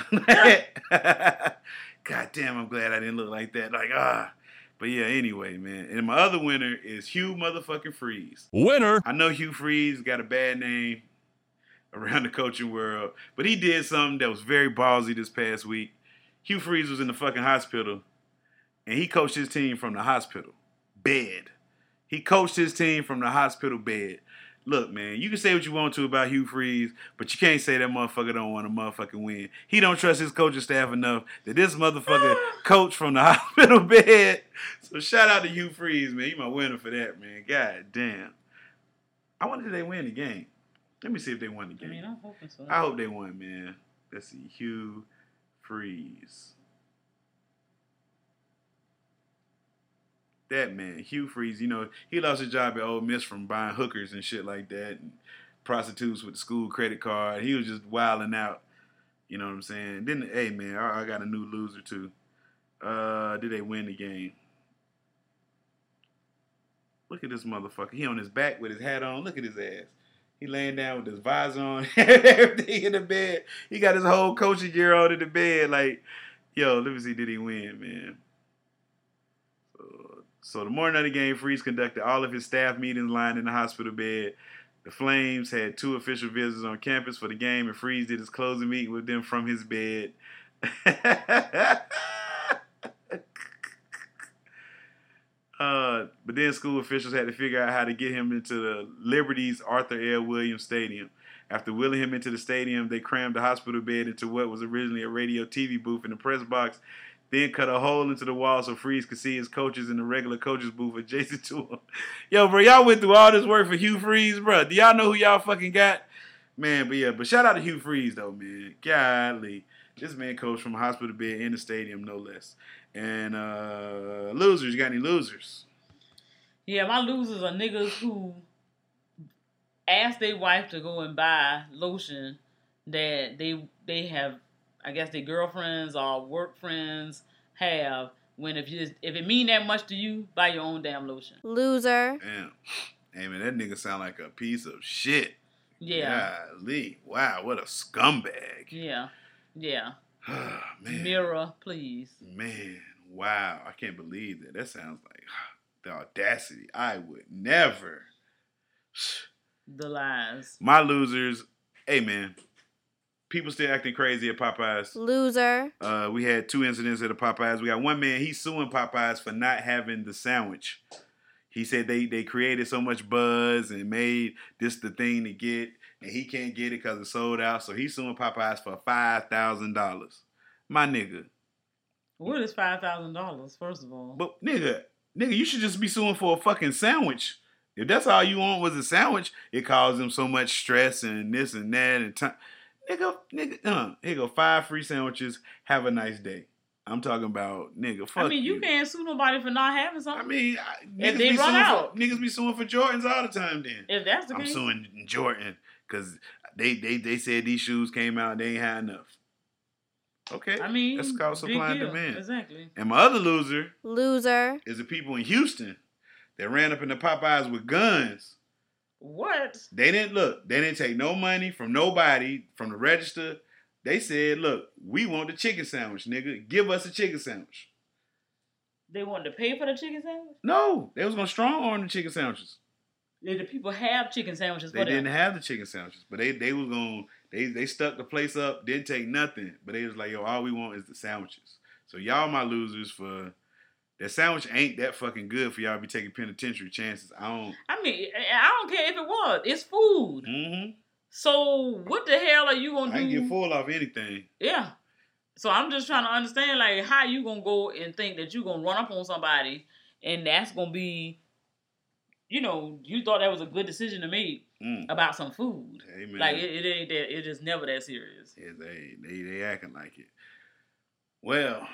God damn, I'm glad I didn't look like that. Like, But yeah, anyway, man. And my other winner is Hugh motherfucking Freeze. Winner. I know Hugh Freeze got a bad name around the coaching world, but he did something that was very ballsy this past week. Hugh Freeze was in the fucking hospital, and he coached his team from the hospital bed. He coached his team from the hospital bed. Look, man, you can say what you want to about Hugh Freeze, but you can't say that motherfucker don't want to motherfucking win. He don't trust his coaching staff enough that this motherfucker coach from the hospital bed. So shout out to Hugh Freeze, man. You my winner for that, man. God damn. I wonder if they win the game. Let me see if they won the game. I mean, I'm hoping so. I hope they won, man. Let's see. Hugh Freeze. That man, Hugh Freeze, he lost his job at Ole Miss from buying hookers and shit like that and prostitutes with the school credit card. He was just wilding out. You know what I'm saying? Then, hey, man, I got a new loser, too. Did they win the game? Look at this motherfucker. He on his back with his hat on. Look at his ass. He laying down with his visor on, everything in the bed. He got his whole coaching gear on in the bed. Like, yo, let me see, did he win, man? So the morning of the game, Freeze conducted all of his staff meetings lying in the hospital bed. The Flames had 2 official visitors on campus for the game, and Freeze did his closing meeting with them from his bed. But then school officials had to figure out how to get him into the Liberty's Arthur L. Williams Stadium. After wheeling him into the stadium, they crammed the hospital bed into what was originally a radio TV booth in the press box, then cut a hole into the wall so Freeze could see his coaches in the regular coaches booth adjacent to him. Yo, bro, y'all went through all this work for Hugh Freeze, bro. Do y'all know who y'all fucking got? Man, but shout out to Hugh Freeze, though, man. Golly. This man coached from a hospital bed in the stadium, no less. And losers, you got any losers? Yeah, my losers are niggas who ask their wife to go and buy lotion that they have, I guess their girlfriends or work friends have. When if it mean that much to you, buy your own damn lotion. Loser. Damn. Hey man, that nigga sound like a piece of shit. Yeah. Golly. Wow, what a scumbag. Yeah. Yeah. Man. Mirror, please. Man, wow. I can't believe that. That sounds like the audacity. I would never. The lies. My losers, hey man, people still acting crazy at Popeyes. Loser. We had 2 incidents at the Popeyes. We got one man, he's suing Popeyes for not having the sandwich. He said they created so much buzz and made this the thing to get, and he can't get it because it's sold out. So he's suing Popeyes for $5,000. My nigga. What is $5,000, first of all? But nigga, you should just be suing for a fucking sandwich. If that's all you want was a sandwich, it caused him so much stress and this and that and time. Nigga, here go 5 free sandwiches. Have a nice day. I'm talking about, nigga, fuck you can't sue nobody for not having something. I mean, if they run out. Niggas be suing for Jordans all the time then. If that's the case. I'm suing Jordan because they said these shoes came out and they ain't had enough. Okay. I mean, that's called supply and demand. Exactly. And my other loser is the people in Houston that ran up in the Popeyes with guns. What? They didn't take no money from nobody from the register. They said, look, we want the chicken sandwich, nigga. Give us a chicken sandwich. They wanted to pay for the chicken sandwich? No. They was going to strong arm the chicken sandwiches. Did the people have chicken sandwiches for them? them? They didn't have the chicken sandwiches. But they stuck the place up, didn't take nothing. But they was like, yo, all we want is the sandwiches. So y'all my losers for... That sandwich ain't that fucking good for y'all to be taking penitentiary chances. I don't care if it was. It's food. Mm-hmm. So what the hell are you gonna do? I can get full off anything. Yeah. So I'm just trying to understand, like, how you gonna go and think that you gonna run up on somebody and that's gonna be, you thought that was a good decision to make about some food. Hey, man. Like it ain't that. It is never that serious. Yeah, they acting like it. Well,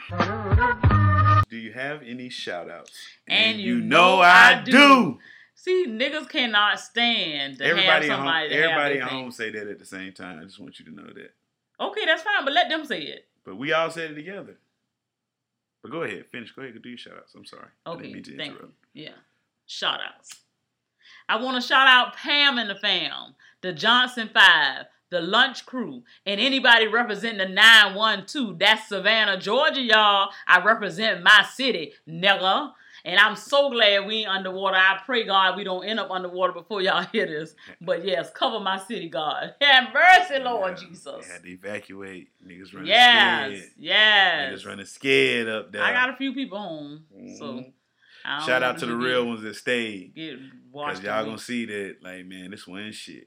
do you have any shout outs? And you know I do. See, niggas cannot stand to have somebody everybody at home say that at the same time. I just want you to know that. Okay, that's fine, but let them say it. But we all said it together. But go ahead, finish. Go ahead, do your shout outs. I'm sorry. Okay, I didn't mean to thank interrupt. you. Yeah, shout outs. I want to shout out Pam and the fam, the Johnson 5, the Lunch Crew, and anybody representing the 912. That's Savannah, Georgia, y'all. I represent my city, nigga. And I'm so glad we ain't underwater. I pray, God, we don't end up underwater before y'all hear this. But yes, cover my city, God. Have mercy, Lord Jesus. They had to evacuate. Niggas running scared. Yes. Niggas running scared up there. I got a few people home. So shout out to the real ones that stayed. Because y'all gonna see that, like, man, this one shit.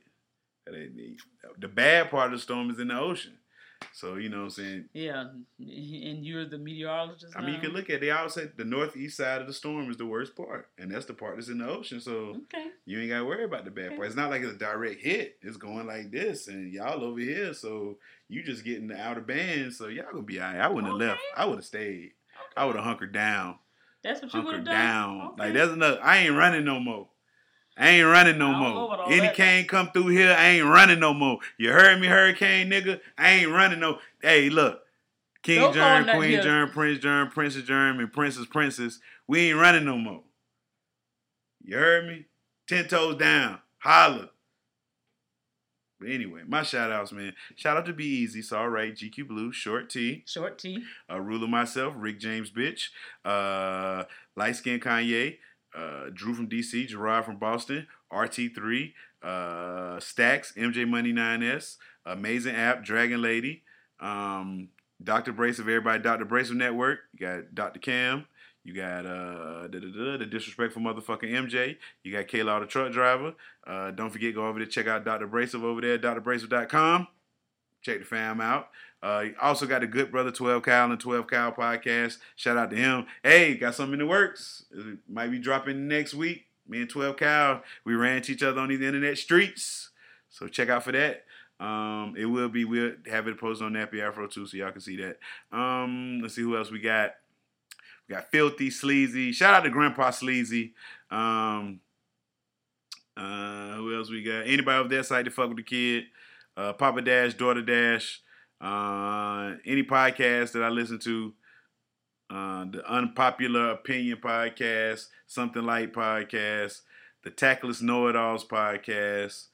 The bad part of the storm is in the ocean. So, you know what I'm saying? Yeah. And you're the meteorologist now? I mean, you can look at it. They all say the northeast side of the storm is the worst part. And that's the part that's in the ocean. So, you ain't got to worry about the bad part. It's not like it's a direct hit. It's going like this. And y'all over here. So, you just getting the outer band. So, y'all going to be all right. I wouldn't have left. I would have stayed. I would have hunkered down. That's what you would have done? Down. Okay. Like, that's enough. I ain't running no more. Any cane come through here, I ain't running no more. You heard me, Hurricane nigga? I ain't running no. Hey, look. King Germ, Queen Germ, Prince Germ, Princess Germ, and Princess. We ain't running no more. You heard me? 10 toes down. Holla. But anyway, my shout outs, man. Shout out to Be Easy, It's All Right, GQ Blue, Short T. Ruler Myself, Rick James Bitch, Light Skin Kanye, Drew from DC, Gerard from Boston, RT3, Stacks, MJ Money 9S, Amazing App, Dragon Lady, Dr. Bracev, everybody, Dr. Bracev Network. You got Dr. Cam. You got the disrespectful motherfucking MJ. You got Kayla the truck driver. Don't forget, go over there, check out Dr. Bracev over there, drbracev.com. Check the fam out. You also got the good brother 12 Cal and 12 Cal podcast. Shout out to him. Hey, got something in the works. It might be dropping next week. Me and 12 Cal, we ran into each other on these internet streets. So check out for that. We'll have it posted on Nappy Afro too, so y'all can see that. Let's see who else we got. We got Filthy, Sleazy. Shout out to Grandpa Sleazy. Who else we got? Anybody over there side to fuck with the kid? Papa Dash, Daughter Dash. Any podcast that I listen to. The Unpopular Opinion podcast. Something Light podcast. The Tactless Know-It-Alls podcast.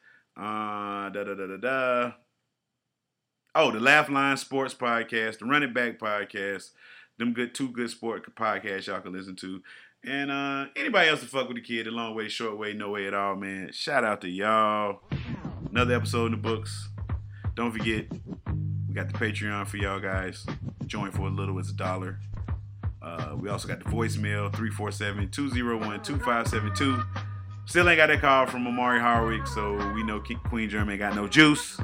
Oh, the Laugh Line Sports podcast. The Running Back podcast. Them two good sport podcasts y'all can listen to. And anybody else to fuck with the kid, the long way, short way, no way at all, man. Shout out to y'all. Another episode in the books. Don't forget, we got the Patreon for y'all guys. Join for a little, it's $1. We also got the voicemail, 347-201-2572. Still ain't got that call from Amari Harwick, so we know Queen Germ ain't got no juice.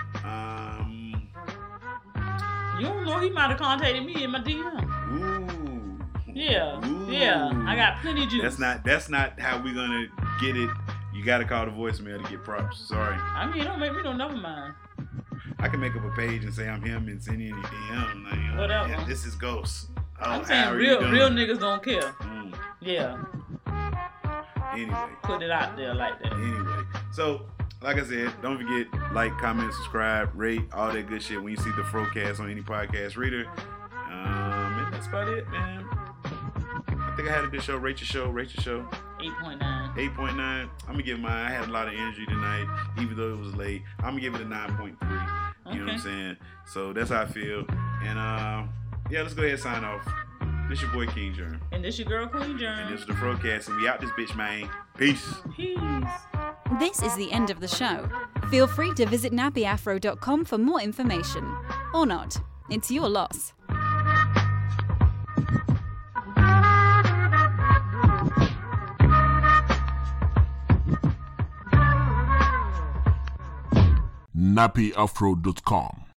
You don't know, he might have contacted me in my DM. Ooh. Yeah. Ooh. Yeah. I got plenty of juice. That's not how we're gonna get it. You gotta call the voicemail to get props. Sorry. I mean, don't make me no never mind. I can make up a page and say I'm him and send you any DM. Like, whatever. Yeah, this is Ghost. I'm saying real niggas don't care. Yeah. Anyway. Put it out there like that. Anyway. So, like I said, don't forget, like, comment, subscribe, rate, all that good shit when you see the Frocast on any podcast reader. And that's about it, man. I think I had a good show. Rate your show. 8.9. 8.9. I'm going to give mine. I had a lot of energy tonight, even though it was late. I'm going to give it a 9.3. You know what I'm saying? So that's how I feel. And, yeah, let's go ahead and sign off. This your boy, King Germ. And this your girl, Queen Germ. And this is the Frocast, and we out this bitch, man. Peace. This is the end of the show. Feel free to visit nappyafro.com for more information. Or not. It's your loss. nappyafro.com